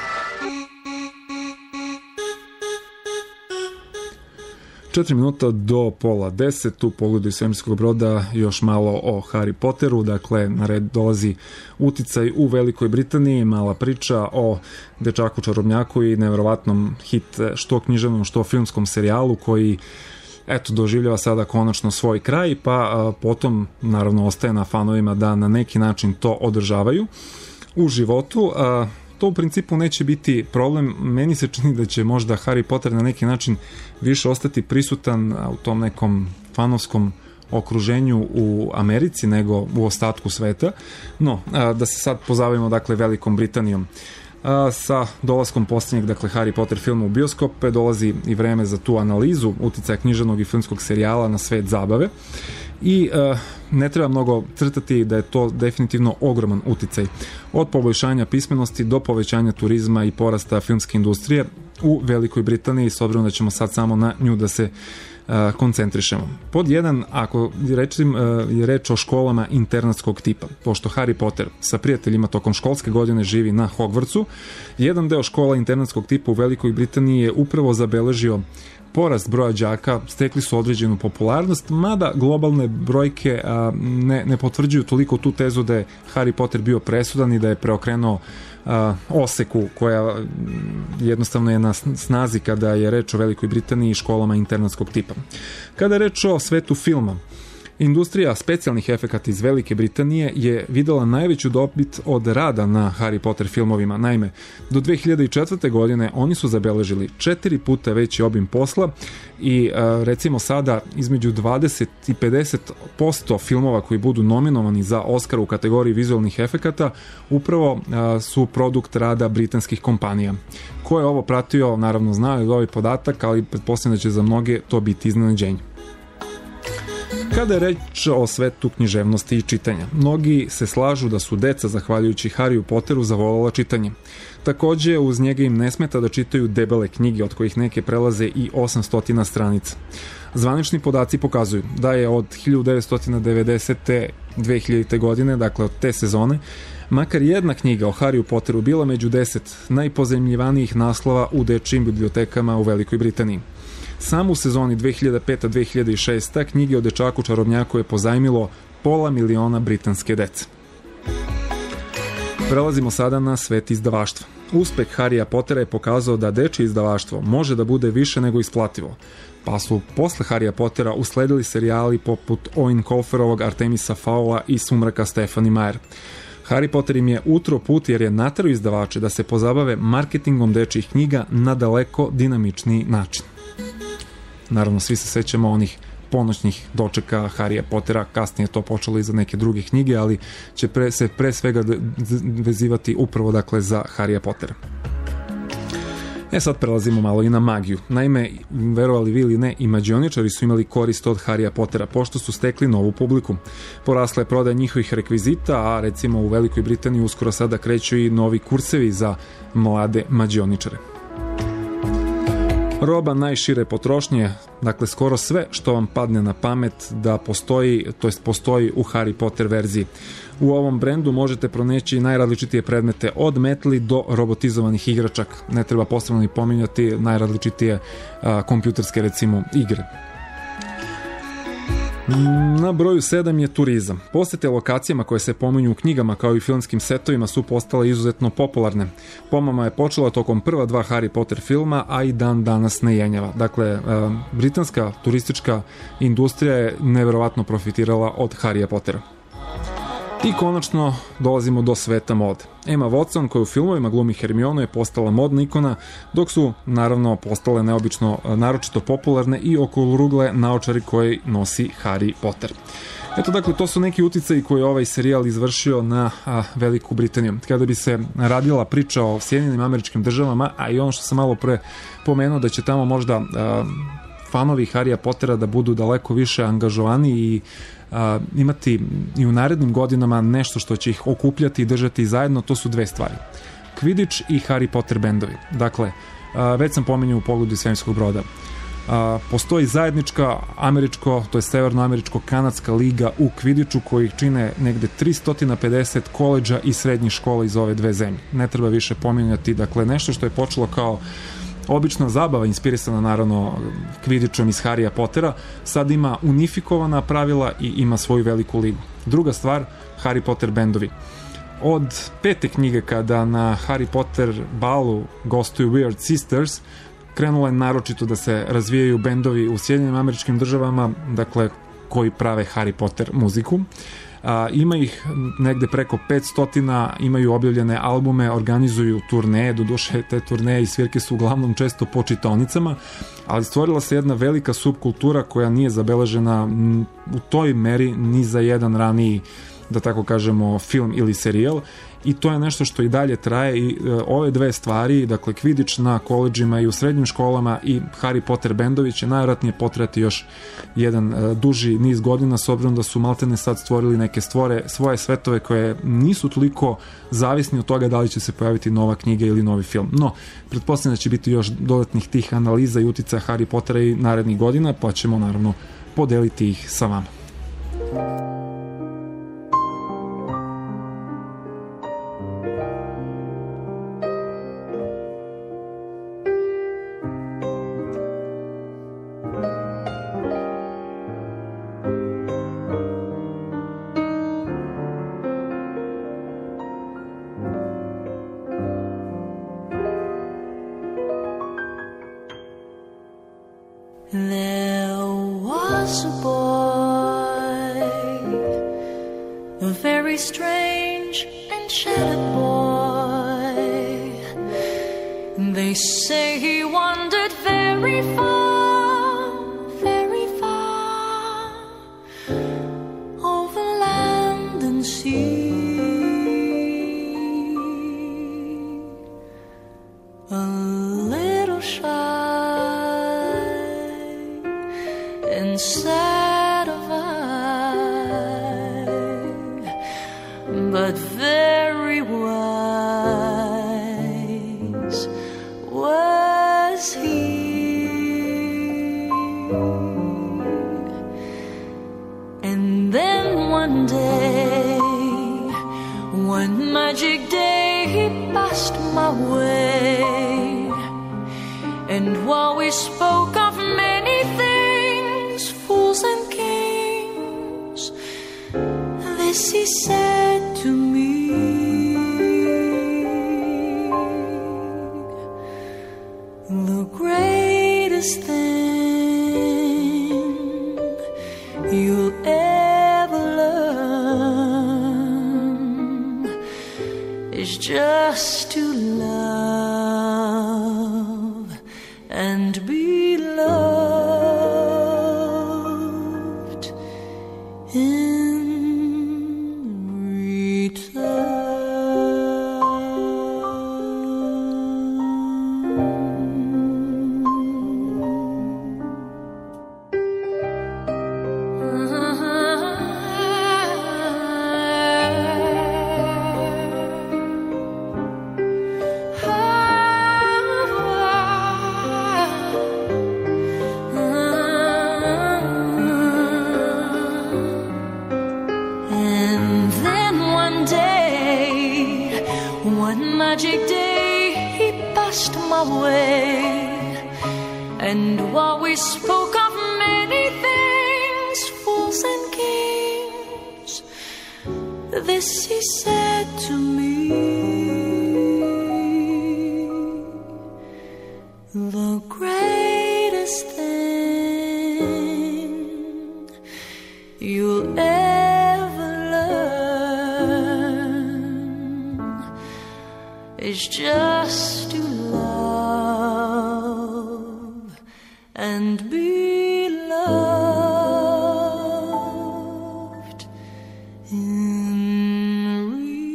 Četiri minuta do pola deset, u Pogledu iz svemirskog broda još malo o Harry Potteru. Dakle, na red dolazi uticaj u Velikoj Britaniji, mala priča o dečaku čarobnjaku i neverovatnom hit što književnom, što filmskom serijalu koji eto, doživljava sada konačno svoj kraj, pa a, potom naravno ostaje na fanovima da na neki način to održavaju u životu. A, to u principu neće biti problem. Meni se čini da će možda Harry Potter na neki način više ostati prisutan u tom nekom fanovskom okruženju u Americi nego u ostatku sveta. No, a, da se sad pozabavimo dakle Velikom Britanijom. A, sa dolaskom posljednjeg, dakle, Harry Potter filma u bioskope dolazi i vreme za tu analizu uticaja književnog i filmskog serijala na svet zabave i a, ne treba mnogo crtati da je to definitivno ogroman uticaj od poboljšanja pismenosti do povećanja turizma i porasta filmske industrije u Velikoj Britaniji, s obzirom da ćemo sad samo na nju da se a, koncentrišemo. Pod jedan, ako rečim, a, je reč o školama internatskog tipa, pošto Harry Potter sa prijateljima tokom školske godine živi na Hogwartsu, jedan deo škola internatskog tipa u Velikoj Britaniji je upravo zabeležio porast broja đaka, stekli su određenu popularnost, mada globalne brojke a, ne, ne potvrđuju toliko tu tezu da je Harry Potter bio presudan i da je preokrenuo a, oseku koja jednostavno je na snazi kada je reč o Velikoj Britaniji i školama internatskog tipa. Kada je reč o svetu filma, industrija specijalnih efekata iz Velike Britanije je videla najveću dobit od rada na Harry Potter filmovima. Naime, do dve hiljade četvrte. godine oni su zabeležili četiri puta veći obim posla i recimo sada između dvadeset i pedeset posto filmova koji budu nominovani za Oscar u kategoriji vizualnih efekata upravo su produkt rada britanskih kompanija. Ko je ovo pratio, naravno znaju ovaj podatak, ali pretpostavljam da će za mnoge to biti iznenađenje. Kada je reč o svetu književnosti i čitanja, mnogi se slažu da su deca, zahvaljujući Harryu Potteru, zavoljela čitanje. Takođe, uz njega im ne smeta da čitaju debele knjige, od kojih neke prelaze i osamsto stranica. Zvanični podaci pokazuju da je od hiljadu devetsto devedesete. do dve hiljadite. godine, dakle od te sezone, makar jedna knjiga o Harryu Potteru bila među deset najpozemljivanijih naslova u dečijim bibliotekama u Velikoj Britaniji. Samo u sezoni dve hiljade pete. do dve hiljade šeste. knjige o dečaku čarobnjaku je pozajmilo pola miliona britanske dece. Prelazimo sada na svet izdavaštva. Uspeh Harrya Pottera je pokazao da dečije izdavaštvo može da bude više nego isplativo, pa su posle Harrya Pottera usledili serijali poput Owen Colferovog Artemisa Fowl-a i Sumraka Stephanie Meyer. Harry Potter im je utro put jer je naterao izdavače da se pozabave marketingom dečijih knjiga na daleko dinamičniji način. Naravno, svi se sećamo onih ponoćnih dočeka Harrya Pottera, kasnije je to počelo i za neke druge knjige, ali će pre, se pre svega vezivati upravo dakle za Harrya Pottera. E sad prelazimo malo i na magiju. Naime, verovali vi ili ne, i mađioničari su imali korist od Harrya Pottera, pošto su stekli novu publiku. Porasla je prodaja njihovih rekvizita, a recimo u Velikoj Britaniji uskoro sada kreću i novi kursevi za mlade mađioničare. Roba najšire potrošnje, dakle skoro sve što vam padne na pamet da postoji, to jest postoji u Harry Potter verziji. U ovom brendu možete pronaći najrazličitije predmete, od metli do robotizovanih igračak. Ne treba posebno ni pominjati najrazličitije a, kompjuterske recimo igre. Na broju sedam je turizam. Posete lokacijama koje se pominju u knjigama kao i filmskim setovima su postale izuzetno popularne. Pomama je počela tokom prva dva Harry Potter filma, a i dan danas ne jenjava. Dakle, britanska turistička industrija je neverovatno profitirala od Harrya Pottera. I konačno dolazimo do sveta mode. Emma Watson, koja u filmovima glumi Hermionu, je postala modna ikona, dok su naravno postale neobično naročito popularne i okolurugle naočari koji nosi Harry Potter. Eto, dakle, to su neki uticaji koje je ovaj serijal izvršio na a, Veliku Britaniju. Kada bi se radila priča o Sjedinjenim Američkim Državama, a i ono što sam malo pre pomenuo da će tamo možda a, fanovi Harrya Pottera da budu daleko više angažovani i a, imati i u narednim godinama nešto što će ih okupljati i držati zajedno, to su dve stvari. Quidditch i Harry Potter bendovi. Dakle, a, već sam pominjao u Pogledu iz svemirskog broda. A, postoji zajednička američko, to je severnoameričko-kanadska liga u Quidditchu koji čine negde tristo pedeset koleđa i srednjih škola iz ove dve zemlje. Ne treba više pominjati, dakle, nešto što je počelo kao obična zabava, inspirisana naravno Quidditchom iz Harrya Pottera, sad ima unifikovana pravila i ima svoju veliku ligu. Druga stvar, Harry Potter bendovi. Od pete knjige, kada na Harry Potter balu gostuju Weird Sisters, krenulo je naročito da se razvijaju bendovi u Sjedinjenim Američkim Državama, dakle, koji prave Harry Potter muziku. A, ima ih negde preko petsto, imaju objavljene albume, organizuju turneje, doduše te turneje i svirke su uglavnom često po čitaonicama, ali stvorila se jedna velika subkultura koja nije zabeležena u toj meri ni za jedan raniji, da tako kažemo, film ili serijal, i to je nešto što i dalje traje. I e, ove dve stvari, dakle Quidditch na koleđima i u srednjim školama i Harry Potter bendovi će najvjerojatnije potrajati još jedan e, duži niz godina, s obzirom da su maltene sad stvorili neke stvore, svoje svetove koje nisu toliko zavisni od toga da li će se pojaviti nova knjiga ili novi film. No, pretpostavljam da će biti još dodatnih tih analiza i uticaja Harry Pottera i narednih godina, pa ćemo naravno podeliti ih sa vama. There was a boy, a very strange and shattered boy. They say he wandered very far, very far, over land and sea. A little shy and sad of eye. And then one day, one magic day, he passed my way. And while we spoke of many things, fools and kings, this he said to me: the greatest thing you'll ever learn is just to love and be loved in return. And then one day, one magic day, he passed my way. And while we spoke of many things, fools and kings, this he said to me: the greatest thing you'll ever learn is just to love and be loved in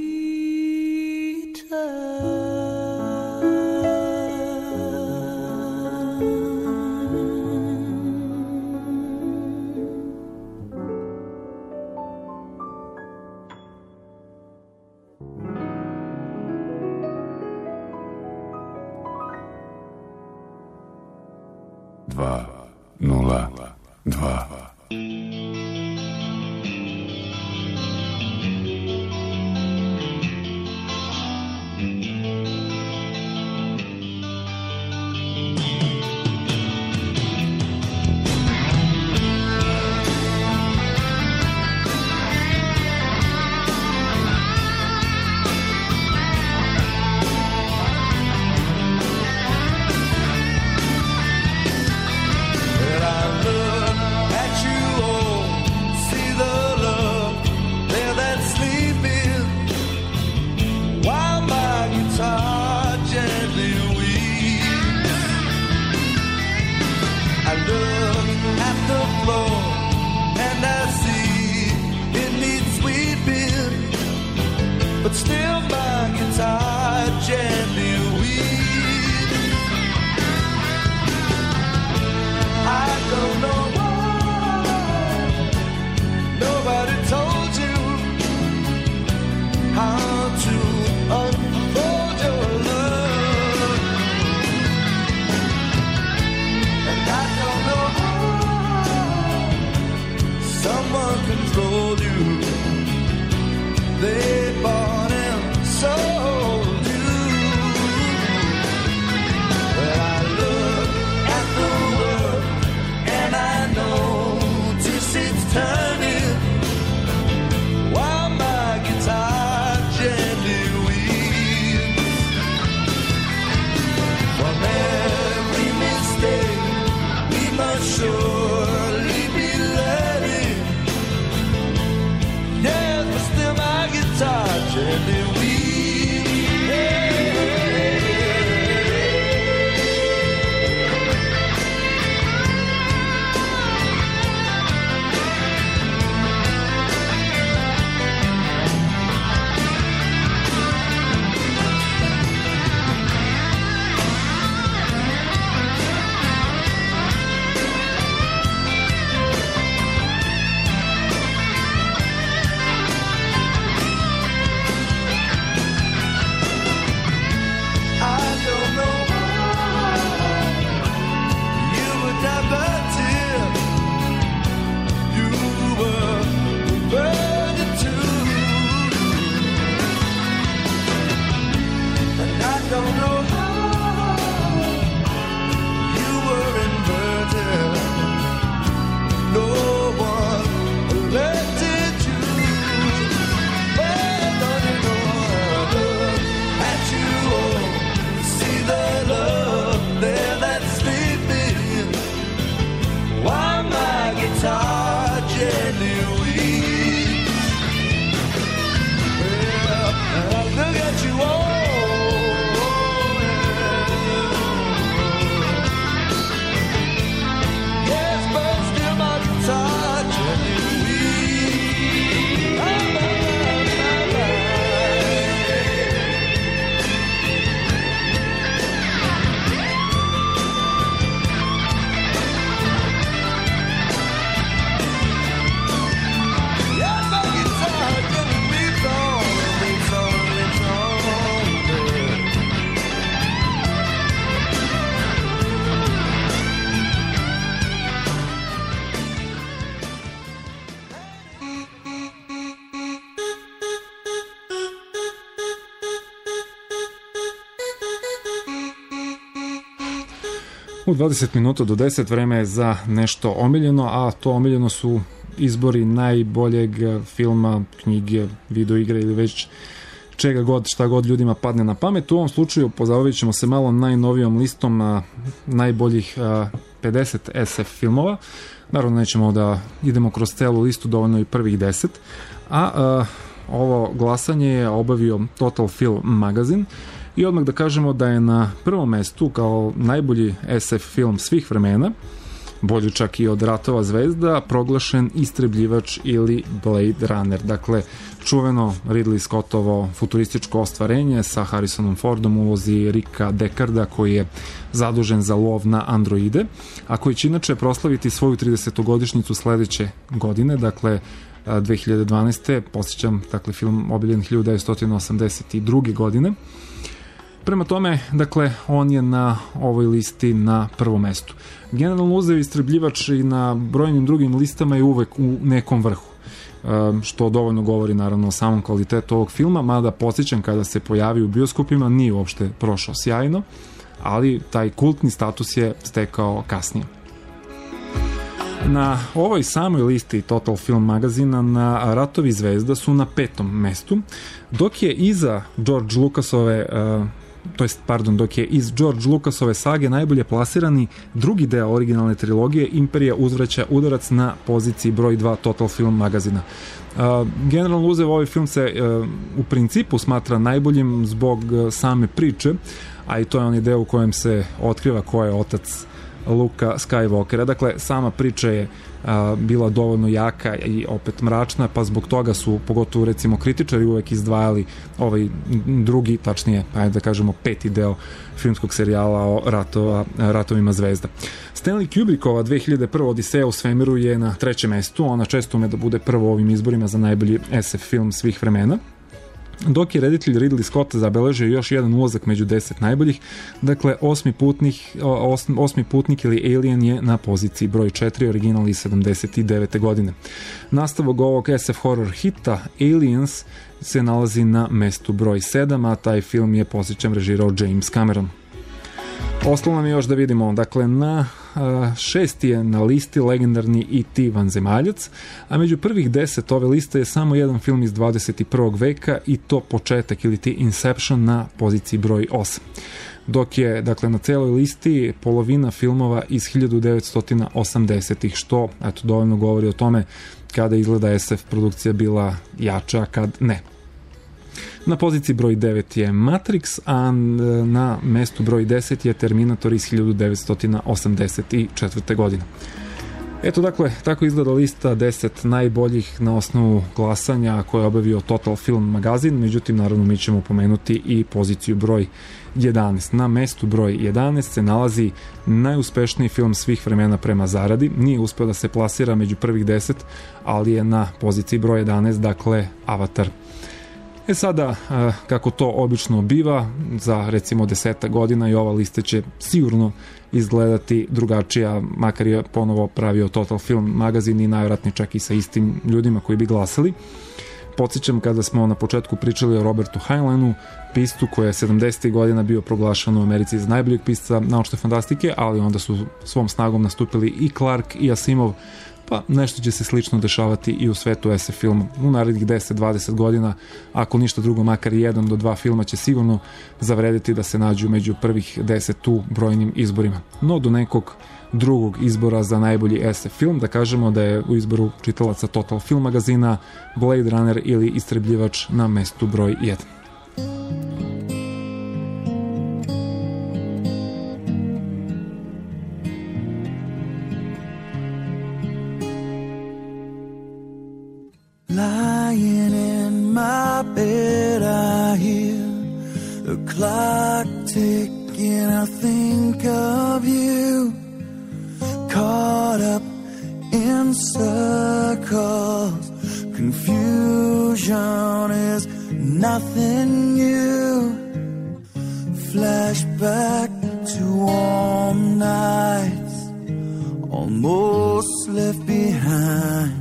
Dva, nula, dva. But still my guitar gently weeps. I don't know why nobody told you how to unfold your love. And I don't know why someone controlled you. They bought him so U dvadeset minuta do deset vreme je za nešto omiljeno, a to omiljeno su izbori najboljeg filma, knjige, videoigre ili već čega god, šta god ljudima padne na pamet. U ovom slučaju pozabavit ćemo se malo najnovijom listom a, najboljih a, pedeset es ef filmova. Naravno nećemo da idemo kroz celu listu, dovoljno i prvih deset. A, a ovo glasanje je obavio Total Film Magazine i odmah da kažemo da je na prvom mestu kao najbolji es ef film svih vremena, bolji čak i od Ratova zvezda, proglašen Istrebljivač ili Blade Runner. Dakle, čuveno Ridley Scottovo futurističko ostvarenje sa Harrisonom Fordom u ulozi Ricka Deckarda, koji je zadužen za lov na androide, a koji će inače proslaviti svoju tridesetogodišnjicu sledeće godine, dakle dve hiljade dvanaeste. Posjećam, dakle, film obiljen hiljadu devetsto osamdeset druge. godine. Prema tome, dakle, on je na ovoj listi na prvom mestu. Generalno uzeo Istrebljivač i na brojnim drugim listama je uvek u nekom vrhu, što dovoljno govori naravno o samom kvalitetu ovog filma, mada podsjećam kada se pojavi u bioskopima nije uopšte prošao sjajno, ali taj kultni status je stekao kasnije. Na ovoj samoj listi Total Film Magazina na Ratovi zvezda su na petom mestu, dok je iza George Lucasove uh, to jest, pardon, dok je iz George Lucasove sage najbolje plasirani drugi deo originalne trilogije Imperija uzvraća udarac na poziciji broj dva Total Film Magazina. Uh, generalno uzev ovaj film se uh, u principu smatra najboljim zbog uh, same priče, a i to je onaj deo u kojem se otkriva ko je otac Luka Skywalkera. Dakle, sama priča je a, bila dovoljno jaka i opet mračna, pa zbog toga su, pogotovo recimo kritičari, uvek izdvajali ovaj drugi, tačnije, ajde da kažemo peti deo filmskog serijala o ratova, ratovima zvezda. Stanley Kubrickova dve hiljade prve Odiseja u svemiru je na trećem mestu, ona često ume da bude prvo u ovim izborima za najbolji es ef film svih vremena, dok je reditelj Ridley Scott zabeležio još jedan ulazak među deset najboljih. Dakle, osmi, putnih, osmi, osmi putnik ili Alien je na poziciji broj četiri, original iz sedamdeset devete. godine. Nastavak ovog es ef horror hita Aliens se nalazi na mestu broj sedam, a taj film je, posjećam, režirao James Cameron. Ostalo nam je još da vidimo, dakle, na a, šesti je na listi legendarni E T vanzemaljac, a među prvih deset ove liste je samo jedan film iz dvadeset prvog veka i to početak ili ti Inception na poziciji broj osam. Dok je, dakle, na celoj listi polovina filmova iz hiljadu devetsto osamdesetih, što, eto, dovoljno govori o tome kada izgleda es ef produkcija bila jača, kad ne. Na poziciji broj devet je Matrix, a na mestu broj deset je Terminator iz hiljadu devetsto osamdeset četvrte. godine. Eto, dakle, tako izgleda lista deset najboljih na osnovu glasanja koje je obavio Total Film Magazine. Međutim, naravno, mi ćemo pomenuti i poziciju broj jedanaest. Na mestu broj jedanaest se nalazi najuspešniji film svih vremena prema zaradi. Nije uspeo da se plasira među prvih deset, ali je na poziciji broj jedanaest, dakle, Avatar. E sada, kako to obično biva, za recimo deseta godina i ova lista će sigurno izgledati drugačija, makar je ponovo pravio Total Film Magazin i najvjerojatnije čak i sa istim ljudima koji bi glasali. Podsjećam kada smo na početku pričali o Robertu Heinleinu, piscu koji je sedamdesetih godina bio proglašen u Americi za najboljeg pisca naučne fantastike, ali onda su svom snagom nastupili i Clarke i Asimov, pa nešto će se slično dešavati i u svetu es ef filma. U narednih deset do dvadeset godina, ako ništa drugo, makar jedan do dva filma će sigurno zavrediti da se nađu među prvih deset u brojnim izborima. No do nekog drugog izbora za najbolji es ef film, da kažemo da je u izboru čitalaca Total Film Magazina Blade Runner ili Istrebljivač na mestu broj jedan. Lying in my bed, I hear the clock ticking. I think of you, caught up in circles. Confusion is nothing new. Flashback to warm nights, almost left behind.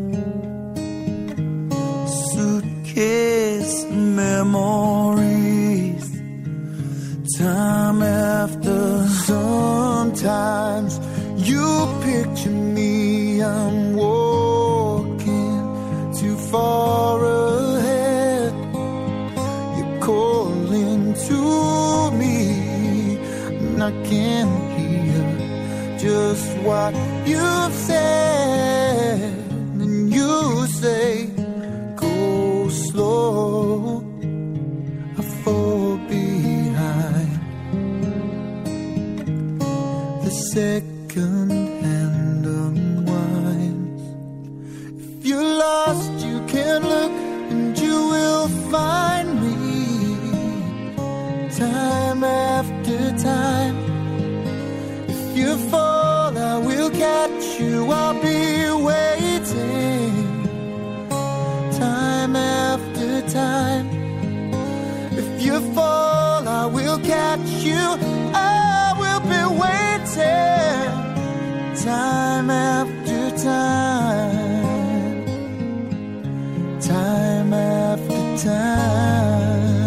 Suitcase memories, time after sometimes Sometimes you picture me, I'm walking too far ahead. You're calling to me, and I can hear just what you've said. And you say, go slow, I fall behind. The second hand unwinds. If you're lost, you can look and you will find me. Time after time. If you fall, I will catch you, I'll be waiting. Time after time. If you fall, I will catch you, I will be waiting. Time after time. Time after time.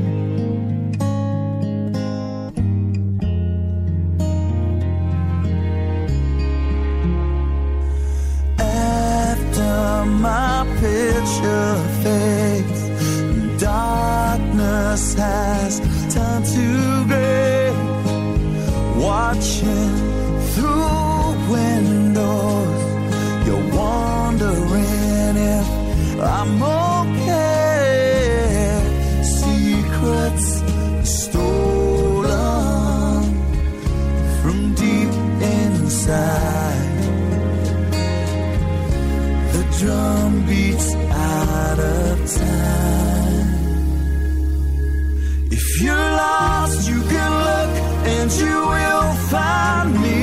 After my picture fades, darkness has turned to gray. Watching through windows, you're wondering if I'm okay. Secrets stolen from deep inside. The drum beats out of time. If you're lost, you can look and you will find me.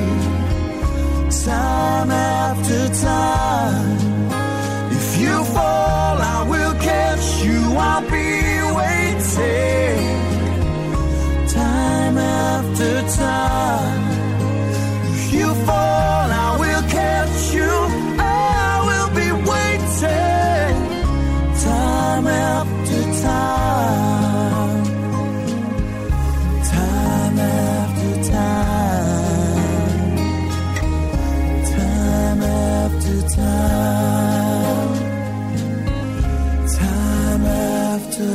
Time after time. If you fall, I will catch you, I'll be waiting. Time after time. If you fall, I will catch you, I will be waiting. Time after time. Time after time. Time after time. Time after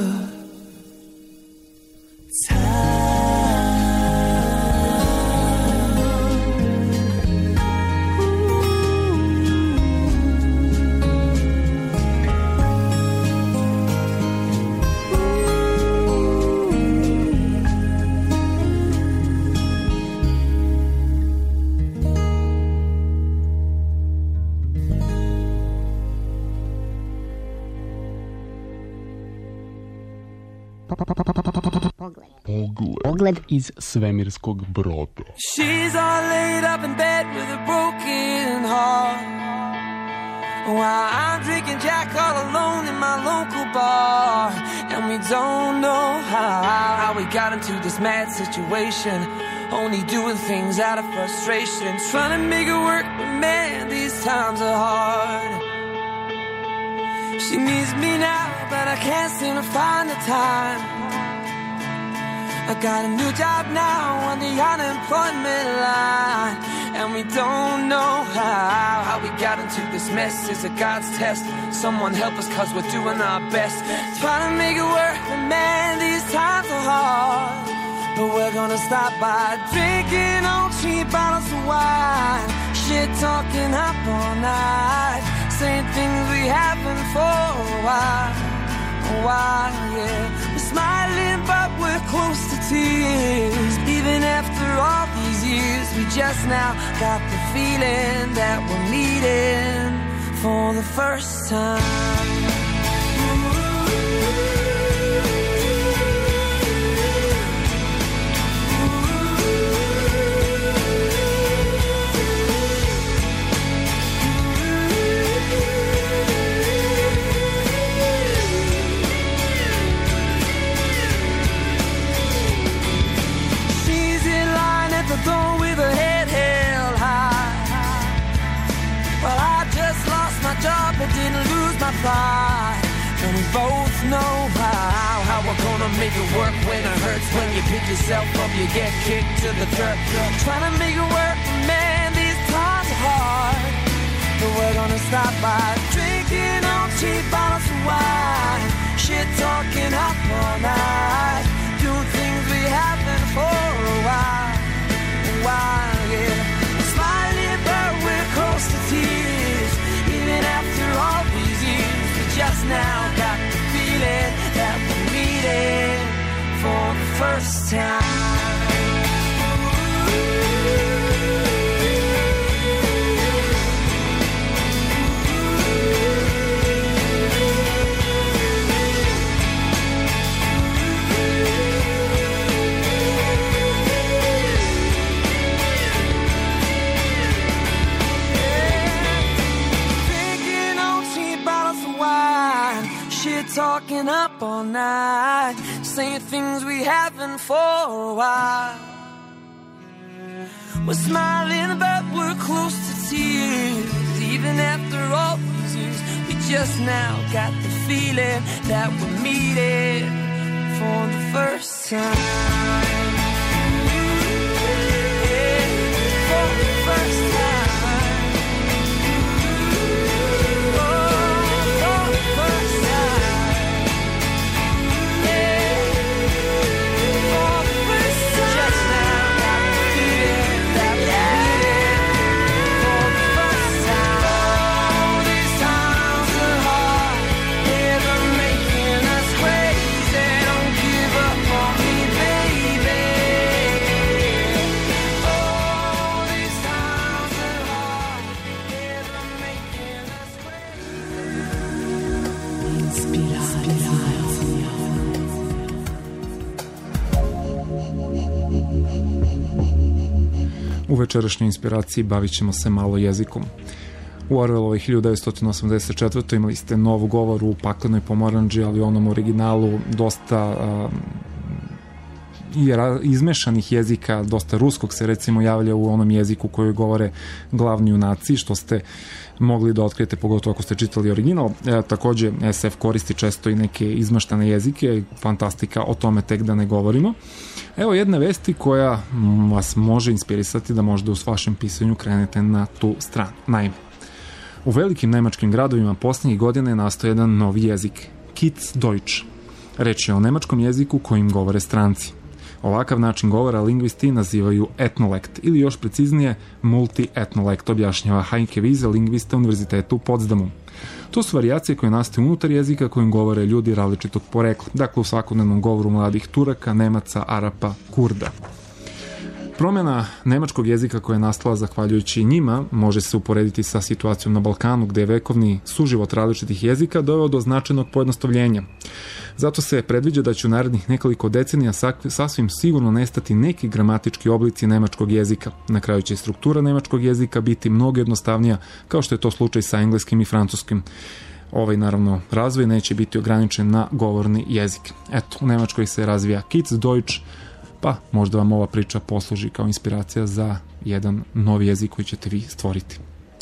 Pogled iz svemirskog broda. She's all laid up in bed with a broken heart, while I'm drinking Jack all alone in my local bar. And we don't know how, how we got into this mad situation, only doing things out of frustration, trying to make it work, but man, these times are hard. She needs me now, but I can't seem to find the time. I got a new job now on the unemployment line, and we don't know how, how we got into this mess. Is it God's test? Someone help us, cause we're doing our best, trying to make it work, but man, these times are hard. But we're gonna stop by drinking on cheap bottles of wine, shit talking up all night, saying things we haven't for a while. A while, yeah. We're smiling, but we're close to tears. Even after all these years, we just now got the feeling that we're meeting for the first time. Door with her head held high. Well, I just lost my job but didn't lose my pride. make it work when it hurts. When you pick yourself up, you get kicked to the dirt. Trying to make it work, man, these times are hard. But we're gonna stop by drinking on cheap bottles of wine. Shit talking up all night. Doing things we haven't for a while. A while, yeah. Smiling, but we're close to tears. Even after all these years, we just now got the feeling that we're meeting for the first time. Talking up all night, saying things we haven't for a while. We're smiling but we're close to tears. Even after all these years, we just now got the feeling that we're meeting for the first time. Yeah, for the first time. U večerašnjoj inspiraciji bavit ćemo se malo jezikom. U Orwellovoj hiljadu devetsto osamdeset četvrtoj imali ste novu govoru u Paklenoj pomoranđi, ali u onom originalu dosta uh, izmešanih jezika, dosta ruskog se recimo javlja u onom jeziku koju govore glavni junaci, što ste mogli da otkrijete, pogotovo ako ste čitali original. E, takođe, es ef koristi često i neke izmaštane jezike, fantastika, o tome tek da ne govorimo. Evo jedne vesti koja vas može inspirisati da možda u vašem pisanju krenete na tu stranu. Naime, u velikim nemačkim gradovima poslednjih godina je nastao jedan novi jezik, Kitzdeutsch. Reč je o nemačkom jeziku kojim govore stranci. Ovakav način govora lingvisti nazivaju etnolekt ili još preciznije multi-etnolekt, objašnjava Heike Wiese, lingvista Univerziteta u Potsdamu. To su varijacije koje nastaju unutar jezika kojim govore ljudi različitog porekla, dakle u svakodnevnom govoru mladih Turaka, Nemaca, Arapa, Kurda. Promjena nemačkog jezika koja je nastala zahvaljujući njima može se uporediti sa situacijom na Balkanu gde je vekovni suživot različitih jezika doveo do značajnog pojednostavljenja. Zato se predviđa da će u narednih nekoliko decenija sasvim sigurno nestati neki gramatički oblici nemačkog jezika. Na kraju će struktura nemačkog jezika biti mnogo jednostavnija, kao što je to slučaj sa engleskim i francuskim. Ovaj, naravno, razvoj neće biti ograničen na govorni jezik. Eto, u Nemačkoj se razvija Kitzdeutsch, pa možda vam ova priča posluži kao inspiracija za jedan novi jezik koji ćete vi stvoriti.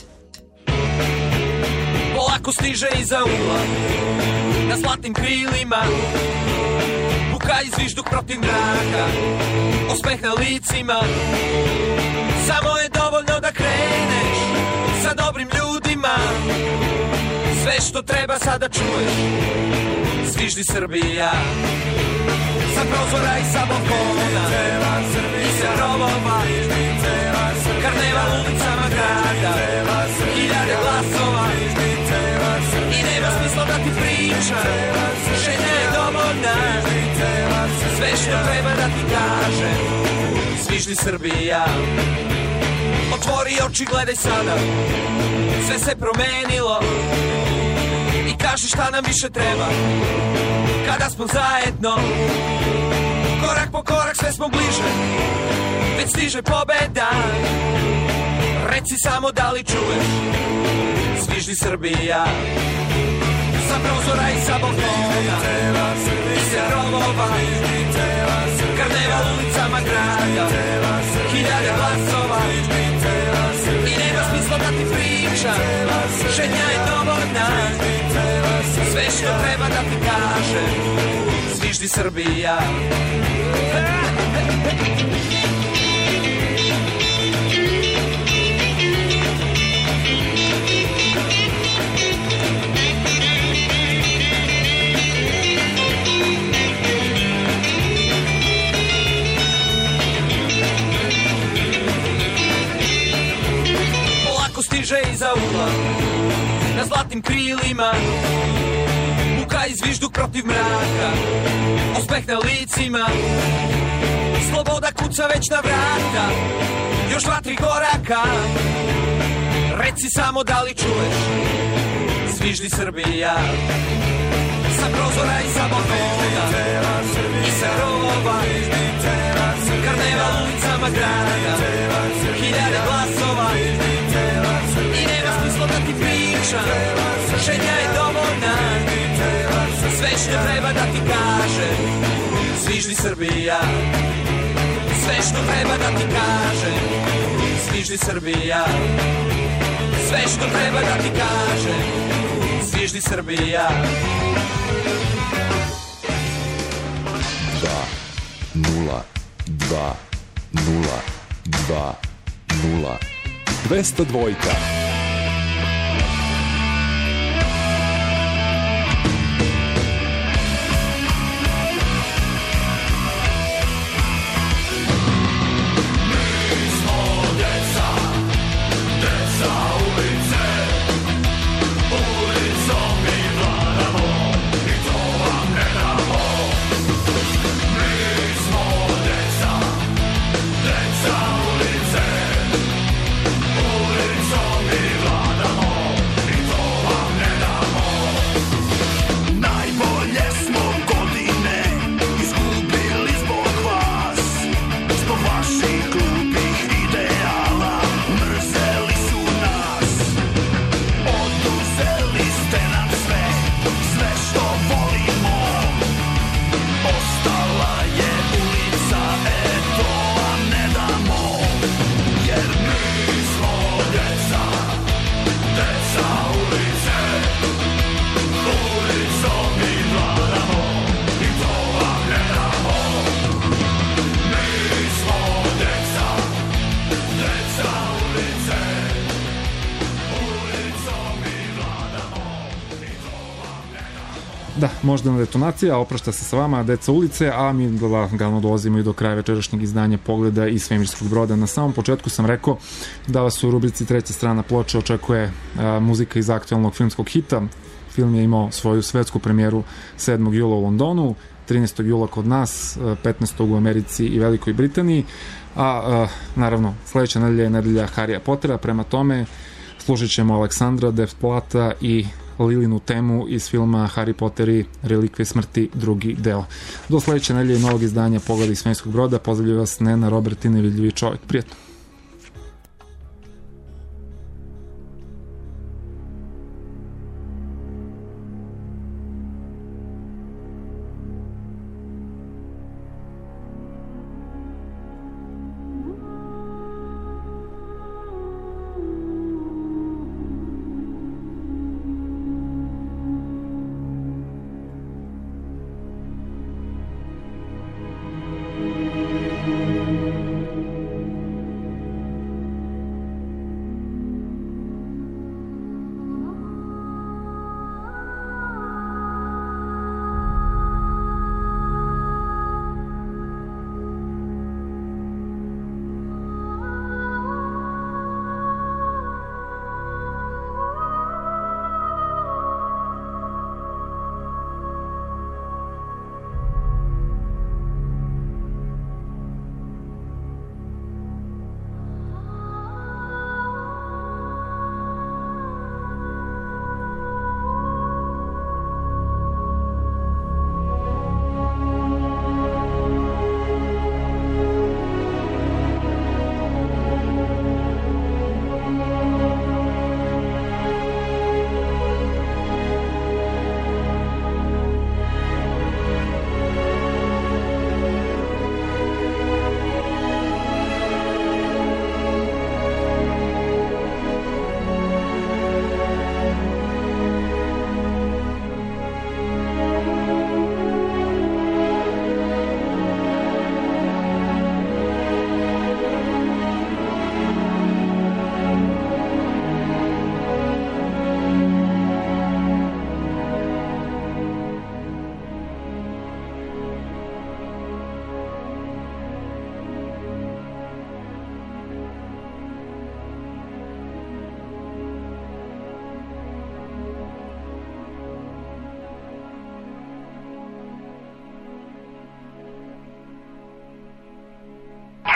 Polako stiže iza ugla, na zlatnim krilima, buka i zvižduk protiv mraka, osmeh na licima. Samo je dovoljno da kreneš sa dobrim ljudima. Sve što treba sada čuješ, zviždi Srbija. Sa prozora i sa balkona, i sa rovova, karneval ulicama grada, hiljade glasova. I nema smisla da ti pričam, želja je dovoljna. Sve što treba da ti kažem, zviždi Srbija. Otvori oči, gledaj sada, sve se promenilo. I kaži šta nam više treba, kada smo zajedno. Korak po korak sve smo bliže, već stiže pobeda. Reci samo da li čuješ, zviždi Srbija. Sa prozora i sa balkona, i sa rovova, karneval ulicama grada, hiljade glasova. I nema smisla da ti pričam, želja je dovoljna. Sve što treba da ti kažem, zviždi Srbija. Polako stiže iza ugla, na zlatnim krilima, muka i zvižduk protiv mraka, osmeh na licima, sloboda kuca već na vrata, još dva, tri koraka, reci samo da li čuješ, zviždi Srbija, sa prozora i sa balkona, i sa rova, karneval ulicama grada, hiljade glasova, i nema smisla da ti pričam, želja je dovoljna, sve što treba da ti kaže, zviždi Srbija, sve što treba da ti kaže, zviždi Srbija, sve što treba da ti kaže, zviždi Srbija. dva nula dva nula dva nula dvesta dvojka. Da, moždana detonacija, oprašta se sa vama, deca ulice, a mi lagano dolazimo i do kraja večerašnjeg izdanja Pogleda iz svemirskog broda. Na samom početku sam rekao da vas u rubrici treća strana ploče očekuje a, muzika iz aktualnog filmskog hita. Film je imao svoju svetsku premijeru sedmog jula u Londonu, trinaestog jula kod nas, petnaestog u Americi i Velikoj Britaniji, a, a naravno sledeća nedelja je nedelja Harrya Pottera, prema tome slušat ćemo Aleksandra Devplata i Lilinu temu iz filma Harry Potter i relikvije smrti, drugi deo. Do sledeće nedelje i novog izdanja Pogleda iz svemirskog broda. Pozdravljaju vas Nena, Robert i nevidljivi čovjek. Prijetno.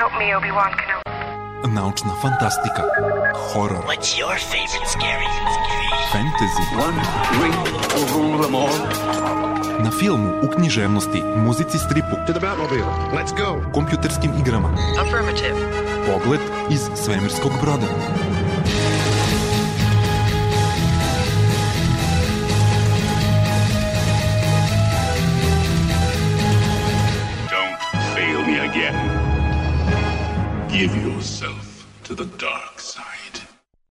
Help me, Obi-Wan Kenobi. Naučna fantastika, horor, What's your favorite scary fantasy, One ring will rule them all. na filmu, u književnosti, muzici, stripu, To the Batmobile. Let's go. kompjuterskim igrama. Affirmative. Pogled iz svemirskog broda. Don't fail me again. Give yourself to the dark.